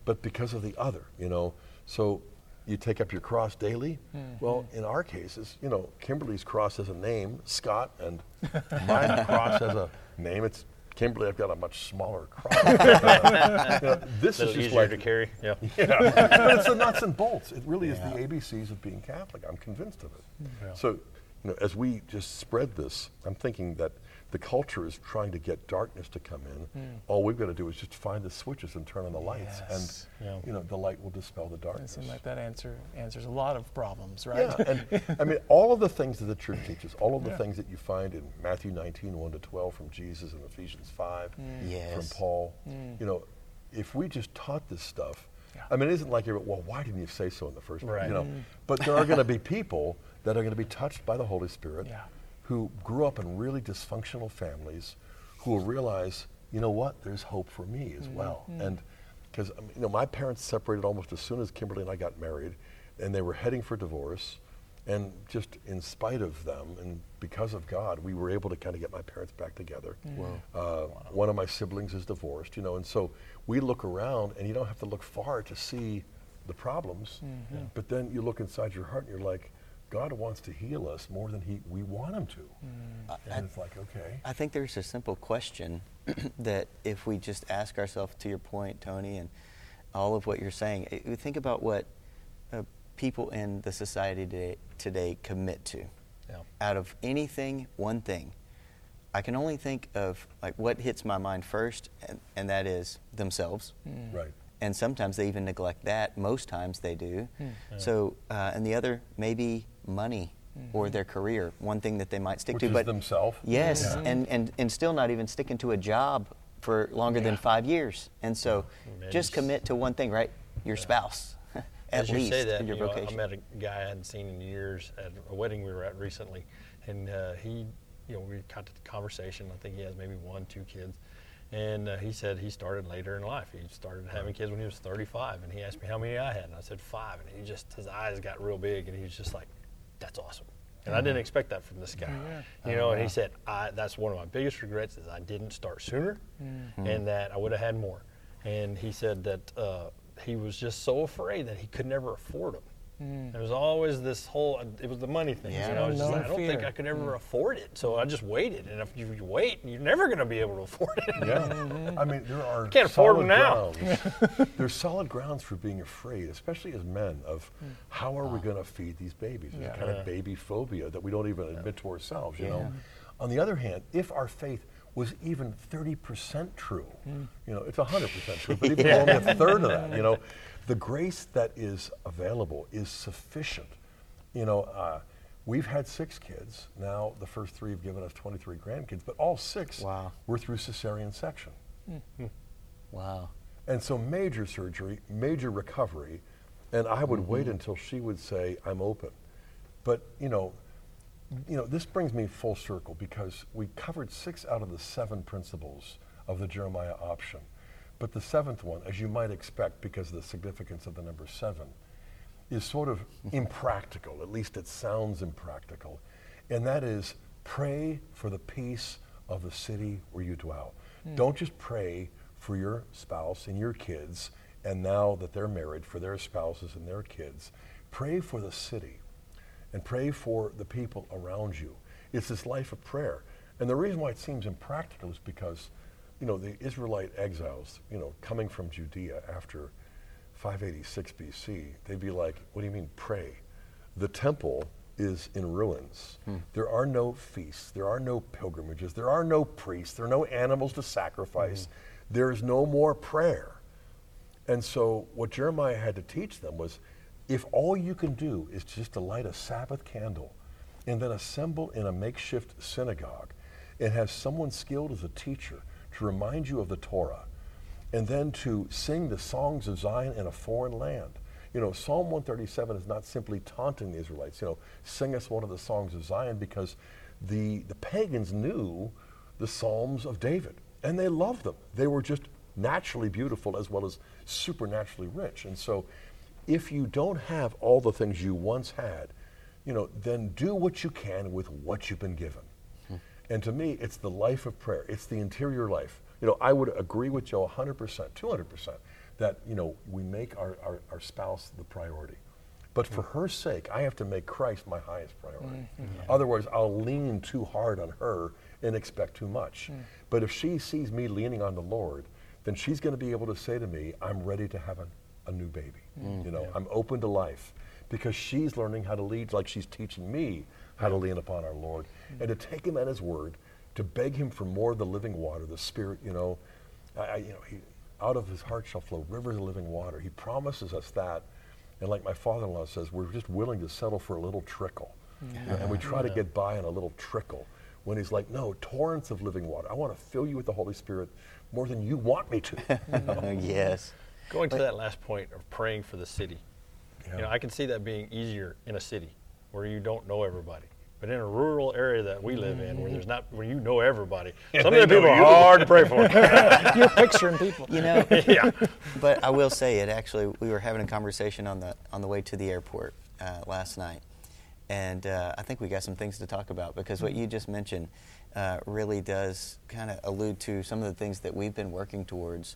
but because of the other, So you take up your cross daily. Well, in our cases, Kimberly's cross has a name, Scott, and my cross has a name. It's Kimberly. I've got a much smaller cross. This is just easier to carry. Yeah. But it's the nuts and bolts. It really is the ABCs of being Catholic. I'm convinced of it. Yeah. So, as we just spread this, I'm thinking that the culture is trying to get darkness to come in. All we've got to do is just find the switches and turn on the lights, and the light will dispel the darkness. It seems like that answers a lot of problems, right? Yeah, and I mean, all of the things that the church teaches, all of the things that you find in Matthew 19, 1-12 from Jesus, and Ephesians 5 from Paul, if we just taught this stuff, I mean, it isn't like, well, why didn't you say so in the first place? Right. But there are going to be people that are going to be touched by the Holy Spirit who grew up in really dysfunctional families who will realize, there's hope for me as well. And because, my parents separated almost as soon as Kimberly and I got married, and they were heading for divorce. And just in spite of them and because of God, we were able to kind of get my parents back together. One of my siblings is divorced, and so we look around, and you don't have to look far to see the problems, but then you look inside your heart and you're like, God wants to heal us more than we want him to. And it's like, okay. I think there's a simple question that if we just ask ourselves, to your point, Tony, and all of what you're saying, think about what people in the society today commit to. Out of anything, one thing. I can only think of what hits my mind first, and that is themselves. Right. And sometimes they even neglect that. Most times they do. So, and the other, maybe money or their career, one thing that they might stick Which to. is But themselves. Yes, and still not even sticking to a job for longer than 5 years. And so just commit to one thing, right? Your spouse, at As least, you say that, in your vocation. I met a guy I hadn't seen in years at a wedding we were at recently, and we got to the conversation. I think he has maybe 1-2 kids. And he said he started later in life. He started having kids when he was 35, and he asked me how many I had, and I said 5, and his eyes got real big, and he was just like, that's awesome. And I didn't expect that from this guy, and he said, that's one of my biggest regrets is I didn't start sooner, and that I would have had more. And he said that he was just so afraid that he could never afford them. There was always this it was the money thing. I was just like, I don't think I could ever afford it. So I just waited. And if you wait, you're never going to be able to afford it. I mean, there are can't afford them now. There's solid grounds for being afraid, especially as men, of how are we going to feed these babies? There's kind of baby phobia that we don't even admit to ourselves, On the other hand, if our faith was even 30% true, it's 100% true, but even only a third of that, the grace that is available is sufficient. We've had 6 kids. Now the first 3 have given us 23 grandkids, but all 6 were through cesarean section. Wow. And so major surgery, major recovery, and I would wait until she would say, I'm open. But, this brings me full circle because we covered 6 out of the 7 principles of the Jeremiah option. But the 7th one, as you might expect because of the significance of the number 7, is sort of impractical. At least it sounds impractical. And that is pray for the peace of the city where you dwell. Don't just pray for your spouse and your kids, and now that they're married, for their spouses and their kids. Pray for the city and pray for the people around you. It's this life of prayer. And the reason why it seems impractical is because the Israelite exiles, coming from Judea after 586 BC, they'd be like, what do you mean pray? The temple is in ruins. There are no feasts. There are no pilgrimages. There are no priests. There are no animals to sacrifice. There is no more prayer. And so what Jeremiah had to teach them was, if all you can do is just to light a Sabbath candle and then assemble in a makeshift synagogue and have someone skilled as a teacher to remind you of the Torah, and then to sing the songs of Zion in a foreign land. Psalm 137 is not simply taunting the Israelites, sing us one of the songs of Zion, because the pagans knew the Psalms of David, and they loved them. They were just naturally beautiful as well as supernaturally rich. And so if you don't have all the things you once had, then do what you can with what you've been given. And to me, it's the life of prayer. It's the interior life. I would agree with Joe 100%, 200%, that, we make our spouse the priority. But for her sake, I have to make Christ my highest priority. Otherwise, I'll lean too hard on her and expect too much. But if she sees me leaning on the Lord, then she's going to be able to say to me, I'm ready to have a new baby. I'm open to life, because she's learning how to lead, like she's teaching me how to lean upon our Lord, and to take him at his word, to beg him for more of the living water, the Spirit. He, out of his heart shall flow rivers of living water. He promises us that. And like my father-in-law says, we're just willing to settle for a little trickle. And we try to get by on a little trickle, when he's like, no, torrents of living water. I want to fill you with the Holy Spirit more than you want me to. Yes. Going to that last point of praying for the city, I can see that being easier in a city where you don't know everybody. But in a rural area that we live in, where you know everybody, some of the people are hard to pray for. You're picturing people. Yeah. But I will say it. Actually, we were having a conversation on the way to the airport last night, and I think we got some things to talk about, because what you just mentioned really does kind of allude to some of the things that we've been working towards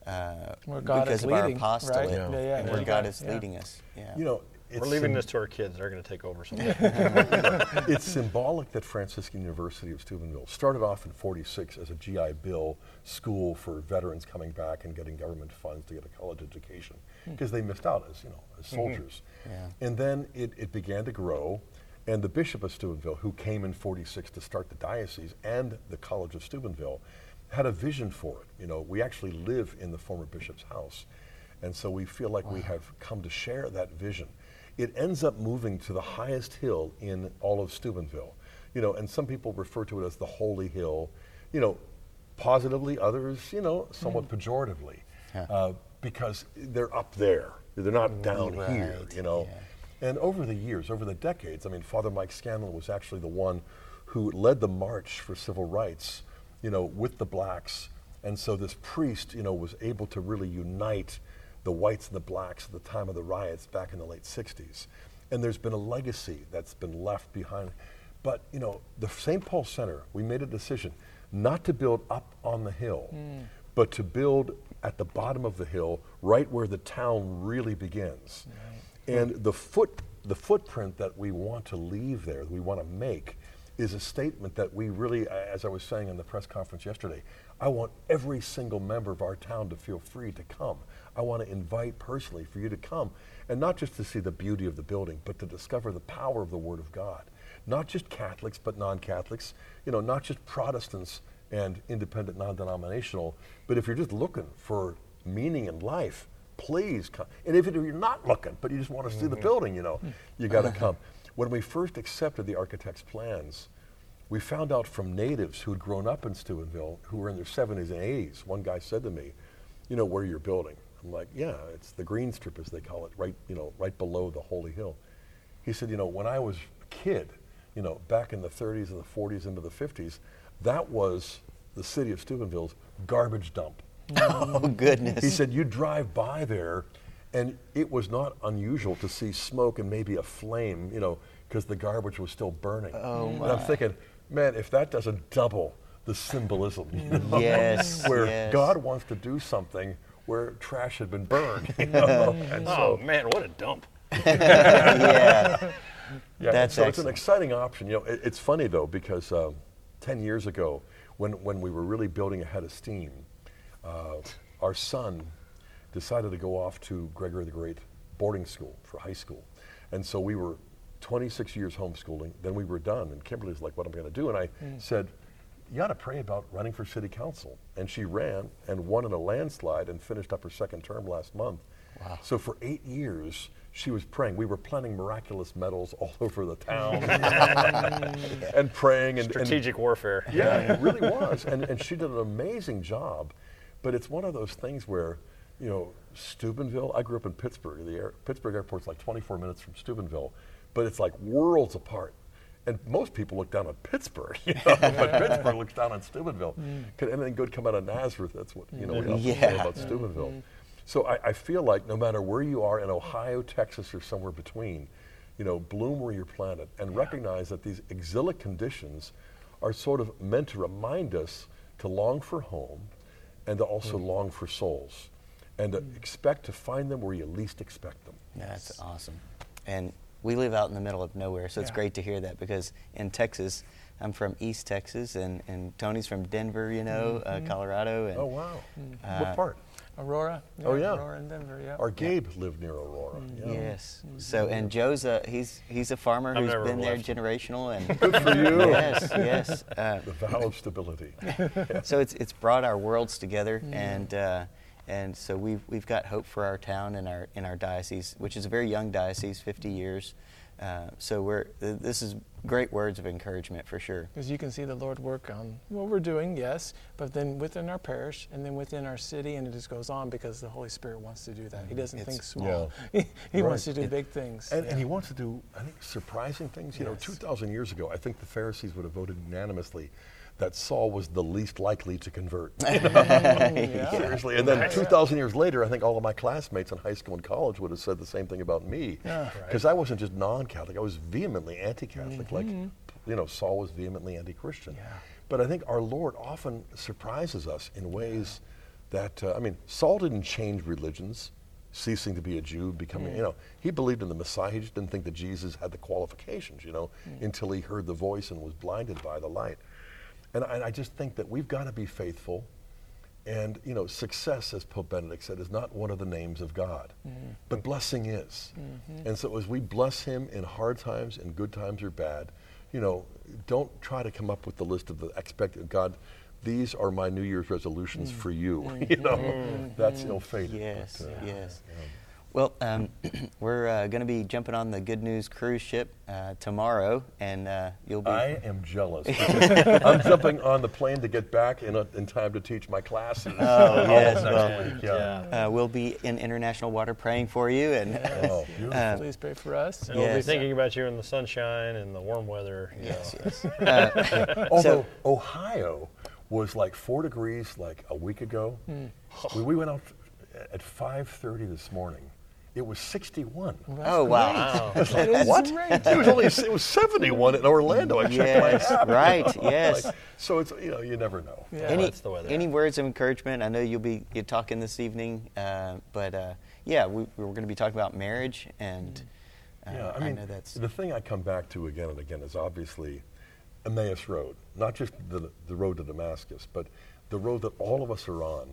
because of our apostolate, right? and where God is leading us. Yeah. We're leaving this to our kids. They're going to take over someday. It's symbolic that Franciscan University of Steubenville started off in '46 as a GI Bill school for veterans coming back and getting government funds to get a college education, because they missed out as soldiers. And then it began to grow, and the Bishop of Steubenville, who came in '46 to start the diocese and the College of Steubenville, had a vision for it. We actually live in the former bishop's house, and so we feel like we have come to share that vision. It ends up moving to the highest hill in all of Steubenville, and some people refer to it as the Holy Hill, positively, others, somewhat pejoratively, because they're up there. They're not down here, And over the years, over the decades, Father Mike Scanlon was actually the one who led the march for civil rights, with the blacks. And so this priest, was able to really unite the whites and the blacks at the time of the riots back in the late 60s. And there's been a legacy that's been left behind. But, the St. Paul Center, we made a decision not to build up on the hill, but to build at the bottom of the hill, right where the town really begins. And the footprint that we want to leave there, that we want to make, is a statement that we really, as I was saying in the press conference yesterday, I want every single member of our town to feel free to come. I want to invite personally for you to come, and not just to see the beauty of the building, but to discover the power of the Word of God. Not just Catholics, but non-Catholics, not just Protestants and independent, non-denominational, but if you're just looking for meaning in life, please come. And if you're not looking, but you just want to see the building, you got to come. When we first accepted the architect's plans, we found out from natives who had grown up in Steubenville, who were in their 70s and 80s. One guy said to me, where you're building? I'm like, yeah, it's the green strip, as they call it, right below the Holy Hill. He said, when I was a kid, back in the 30s and the 40s into the 50s, that was the city of Steubenville's garbage dump. Oh, goodness. He said, you drive by there, and it was not unusual to see smoke and maybe a flame, because the garbage was still burning. Oh, my. And I'm thinking, man, if that doesn't double the symbolism, yes, where God wants to do something where trash had been burned. And oh, man, what a dump. Yeah. That's so excellent. it's an exciting option. It's funny, though, because 10 years ago, when we were really building ahead of steam, our son decided to go off to Gregory the Great boarding school for high school. And so we were 26 years homeschooling, then we were done. And Kimberly's like, what am I going to do? And I said, you ought to pray about running for city council. And she ran and won in a landslide and finished up her second term last month. Wow. So for 8 years, she was praying. We were planting miraculous medals all over the town and praying. And strategic warfare. Yeah, it really was. And she did an amazing job. But it's one of those things where, Steubenville, I grew up in Pittsburgh. Pittsburgh airport's like 24 minutes from Steubenville, but it's like worlds apart. And most people look down on Pittsburgh, but Pittsburgh looks down on Steubenville. Could anything good come out of Nazareth? That's what, we often say about Steubenville. So I feel like no matter where you are in Ohio, Texas, or somewhere between, bloom where you're planted and recognize that these exilic conditions are sort of meant to remind us to long for home and to also long for souls. and expect to find them where you least expect them. That's awesome. And we live out in the middle of nowhere, so it's great to hear that, because in Texas, I'm from East Texas, and Tony's from Denver, Colorado. And, Oh, wow. What part? Aurora. Oh, yeah. Aurora and Denver, yeah. Our Gabe lived near Aurora. Yeah. Yes. So, and Joe's he's a farmer I've who's never been there left. generational, and Good for you. yes. The vow of stability. So it's brought our worlds together, and so we've got hope for our town and our diocese, which is a very young diocese, 50 years. So this is great words of encouragement for sure. Because you can see the Lord work on what we're doing, yes, but then within our parish and then within our city, and it just goes on because the Holy Spirit wants to do that. He doesn't think small. He wants to do big things. And he wants to do, I think, surprising things. You know, 2,000 years ago, I think the Pharisees would have voted unanimously that Saul was the least likely to convert. Seriously. And then 2,000 years later, I think all of my classmates in high school and college would have said the same thing about me. Because I wasn't just non-Catholic, I was vehemently anti-Catholic, like, Saul was vehemently anti-Christian. But I think our Lord often surprises us in ways that, Saul didn't change religions, ceasing to be a Jew, becoming, he believed in the Messiah. He just didn't think that Jesus had the qualifications, until he heard the voice and was blinded by the light. And I just think that we've got to be faithful. And, success, as Pope Benedict said, is not one of the names of God, but blessing is. And so as we bless him in hard times and good times or bad, don't try to come up with the list of the expected God. These are my New Year's resolutions for you. That's ill-fated. Yes, yes. Well, we're going to be jumping on the Good News cruise ship tomorrow, and you'll be... I am jealous. Because I'm jumping on the plane to get back in time to teach my classes. Oh, yes. Next week, we'll be in international water praying for you. And please pray for us. And we'll be thinking about you in the sunshine and the warm weather. Yes. Although Ohio was like 4 degrees like a week ago. We went out at 5:30 this morning. It was 61. Oh, wow. What? It was 71 in Orlando. I checked my app. Right, yes. So it's, you never know. Yeah, that's the weather. Any words of encouragement? I know you're talking this evening, but we're going to be talking about marriage, and I know that's... The thing I come back to again and again is obviously Emmaus Road, not just the road to Damascus, but the road that all of us are on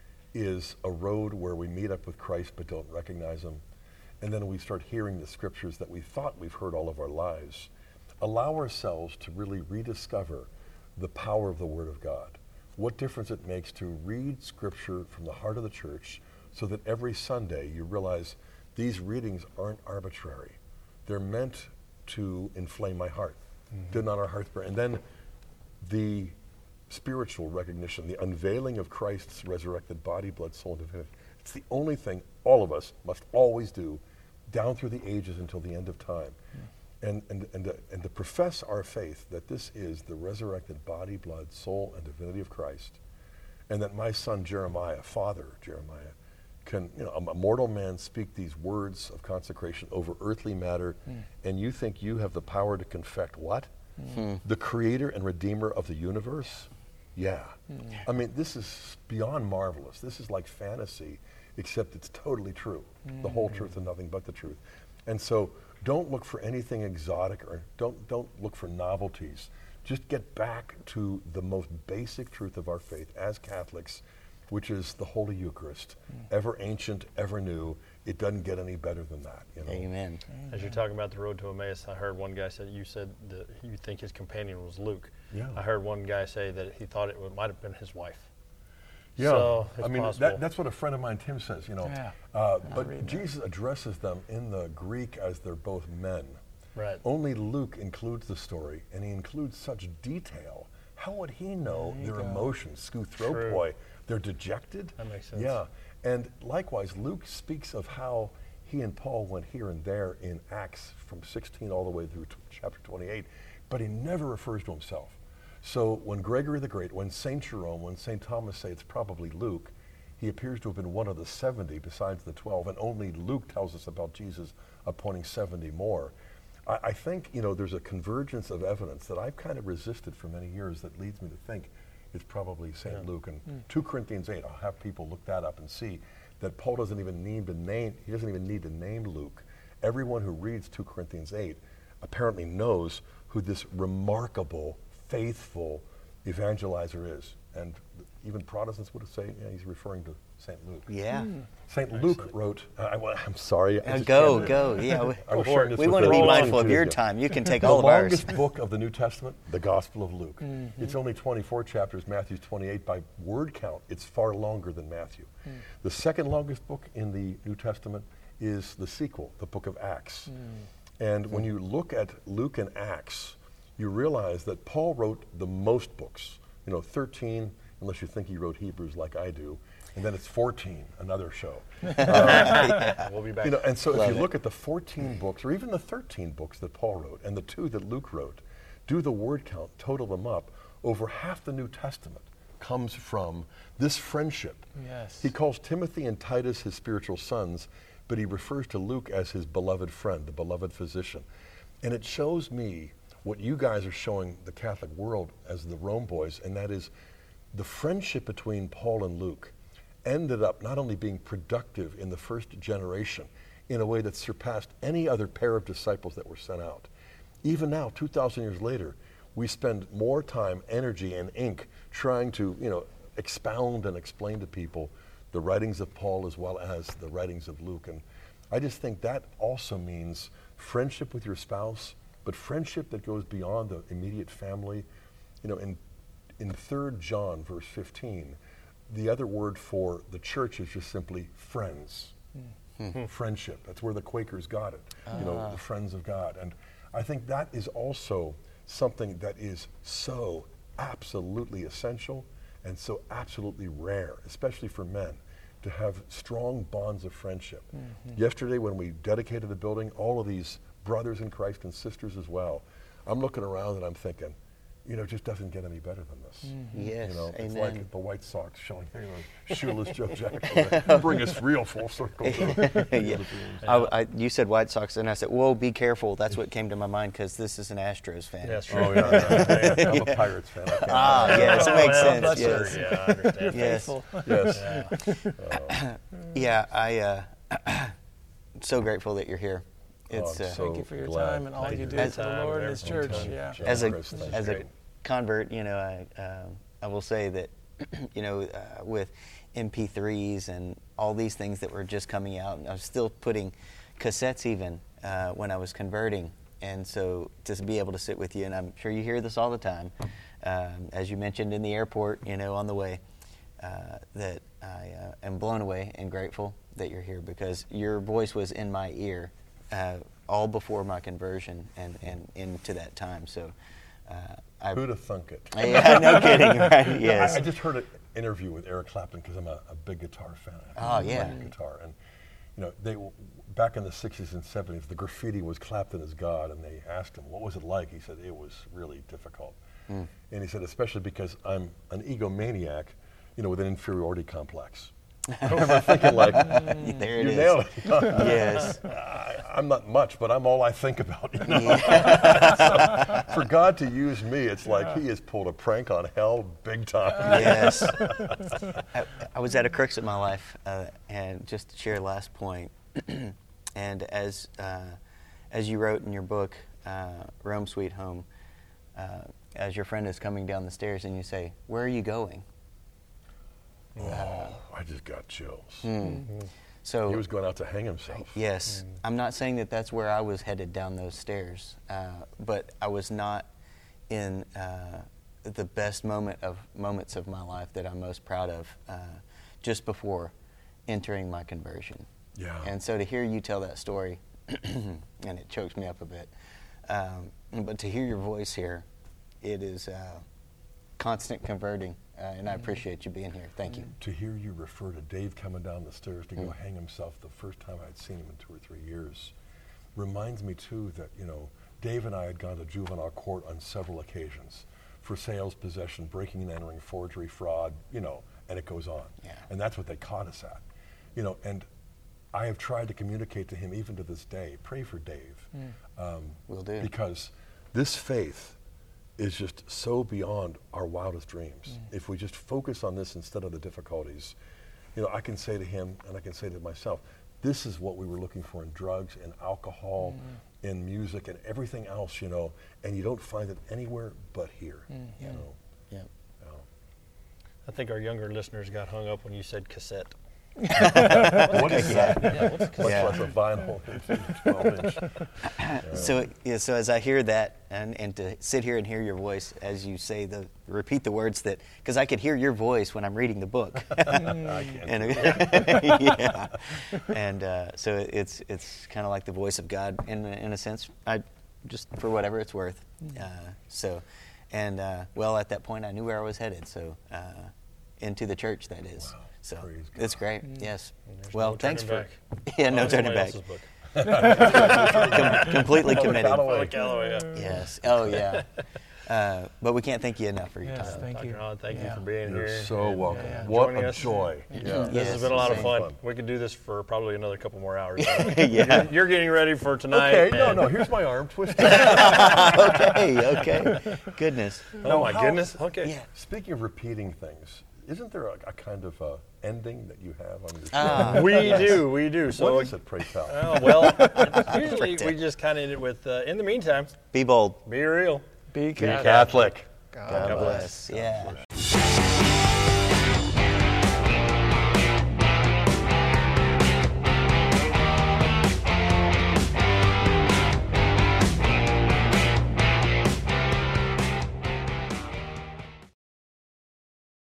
is a road where we meet up with Christ but don't recognize him. And then we start hearing the scriptures that we thought we've heard all of our lives. Allow ourselves to really rediscover the power of the Word of God. What difference it makes to read scripture from the heart of the church so that every Sunday you realize these readings aren't arbitrary. They're meant to inflame my heart. Did not our hearts burn? And then the spiritual recognition, the unveiling of Christ's resurrected body, blood, soul, and divinity. It's the only thing all of us must always do down through the ages until the end of time. And to profess our faith that this is the resurrected body, blood, soul, and divinity of Christ, and that my son Jeremiah, father Jeremiah, can, a mortal man speak these words of consecration over earthly matter, and you think you have the power to confect what? The creator and redeemer of the universe? Yeah. This is beyond marvelous. This is like fantasy, except it's totally true. The whole truth and nothing but the truth. And so don't look for anything exotic, or don't look for novelties. Just get back to the most basic truth of our faith as Catholics, which is the Holy Eucharist, ever ancient, ever new. It doesn't get any better than that. Amen. As you're talking about the road to Emmaus, I heard one guy you said that you think his companion was Luke. Yeah. I heard one guy say that he thought it might have been his wife. Yeah, so it's possible. That's what a friend of mine, Tim, says. But Jesus addresses them in the Greek as they're both men. Right. Only Luke includes the story, and he includes such detail. How would he know their emotions? Skouthropoi. They're dejected. That makes sense. Yeah, and likewise, Luke speaks of how he and Paul went here and there in Acts from 16 all the way through chapter 28, but he never refers to himself. So when Gregory the Great, when St. Jerome, when St. Thomas say it's probably Luke, he appears to have been one of the 70 besides the 12, and only Luke tells us about Jesus appointing 70 more. I think, there's a convergence of evidence that I've kind of resisted for many years that leads me to think it's probably St. Luke. And 2 Corinthians 8, I'll have people look that up and see that Paul doesn't even need to name Luke. Everyone who reads 2 Corinthians 8 apparently knows who this remarkable, faithful evangelizer is. And even Protestants would say, yeah, he's referring to St. Luke. Yeah. St. Luke wrote, I'm sorry. Go. Yeah, we want to be mindful of your time. You can take all of ours. The longest book of the New Testament, the Gospel of Luke. It's only 24 chapters, Matthew's 28. By word count, it's far longer than Matthew. The second longest book in the New Testament is the sequel, the book of Acts. And when you look at Luke and Acts, you realize that Paul wrote the most books, 13, unless you think he wrote Hebrews like I do, and then it's 14, another show. We'll be back. And so if you look at the 14 books, or even the 13 books that Paul wrote, and the 2 that Luke wrote, do the word count, total them up, over half the New Testament comes from this friendship. Yes. He calls Timothy and Titus his spiritual sons, but he refers to Luke as his beloved friend, the beloved physician. And it shows me what you guys are showing the Catholic world as the Rome boys, and that is the friendship between Paul and Luke ended up not only being productive in the first generation in a way that surpassed any other pair of disciples that were sent out. Even now, 2,000 years later, we spend more time, energy, and ink trying to, expound and explain to people the writings of Paul as well as the writings of Luke. And I just think that also means friendship with your spouse, but friendship that goes beyond the immediate family. In 3 John, verse 15, the other word for the church is just simply friends. Friendship. That's where the Quakers got it. The friends of God. And I think that is also something that is so absolutely essential and so absolutely rare, especially for men, to have strong bonds of friendship. Yesterday when we dedicated the building, all of these brothers in Christ and sisters as well, I'm looking around and I'm thinking, it just doesn't get any better than this. Yes, It's amen. like the White Sox showing shoeless Joe Jackson. Bring us real full circle. Yeah. You said White Sox, and I said, whoa, be careful. That's what came to my mind, because this is an Astros fan. Yes, true. Oh, yeah. I'm a Pirates fan. Yes, it makes sense. That's Yes. true. Yeah, I understand. Yes. Yeah, I'm so grateful that you're here. It's Thank you for your time and all you do for the Lord and His church. Yeah. As a convert, I will say that, with MP3s and all these things that were just coming out, and I was still putting cassettes even when I was converting, and so to be able to sit with you, and I'm sure you hear this all the time, as you mentioned in the airport, on the way, that I am blown away and grateful that you're here, because your voice was in my ear all before my conversion and into that time. So who'd have thunk it? Yeah, no kidding, right? Yes. I just heard an interview with Eric Clapton because I'm a big guitar fan. Oh, yeah. I like guitar. And, they back in the 60s and 70s, the graffiti was Clapton as God, and they asked him, what was it like? He said, it was really difficult. And he said, especially because I'm an egomaniac, with an inferiority complex. I remember thinking, there it you is. nailed it. Yes. I'm not much, but I'm all I think about. So for God to use me, it's like He has pulled a prank on hell big time. Yes. I was at a crux in my life, and just to share a last point, and as you wrote in your book, Rome Sweet Home, as your friend is coming down the stairs and you say, where are you going? I just got chills. So he was going out to hang himself. Yes. I'm not saying that that's where I was headed down those stairs, but I was not in the best moments of my life that I'm most proud of just before entering my conversion. Yeah. And so to hear you tell that story, and it chokes me up a bit, but to hear your voice here, it is constant converting. And I appreciate you being here. Thank you. To hear you refer to Dave coming down the stairs to go hang himself the first time I'd seen him in 2 or 3 years reminds me, too, that, Dave and I had gone to juvenile court on several occasions for sales, possession, breaking and entering, forgery, fraud, and it goes on. Yeah. And that's what they caught us at. And I have tried to communicate to him even to this day. Pray for Dave. Will do. Because this faith is just so beyond our wildest dreams. If we just focus on this instead of the difficulties, I can say to him and I can say to myself, this is what we were looking for in drugs and alcohol, in music and everything else, and you don't find it anywhere but here. Yeah. I think our younger listeners got hung up when you said cassette. What is that? Yeah, what's a cassette? Much less a vinyl 12-inch. So as I hear that, and to sit here and hear your voice as you say repeat the words because I could hear your voice when I'm reading the book. So it's kind of like the voice of God in a sense. Just for whatever it's worth. At that point I knew where I was headed. So into the church, that is. Wow. So Praise God. it's great. Yes. No Thanks for. turning Yeah, no turning back. Back. Completely committed. Callaway. Callaway, yeah. Yes. Oh yeah. But we can't thank you enough for your Yes, time. thank you. Dr. Ron, thank you Yeah. for being You're here. so and, welcome. yeah. What joining a us. joy. This Yes, has been a lot of same. fun. We could do this for probably another couple more hours. Yeah. You're getting ready for tonight. Okay, and- no, here's my arm twisted. Okay. Goodness. Oh my how- goodness. Okay. Yeah. Speaking of repeating things, isn't there a kind of ending that you have on your show? We do. So What is it, pray tell? usually we just kind of end it with, in the meantime, Be bold. be real. Be Be Catholic. Catholic. God bless. Yeah.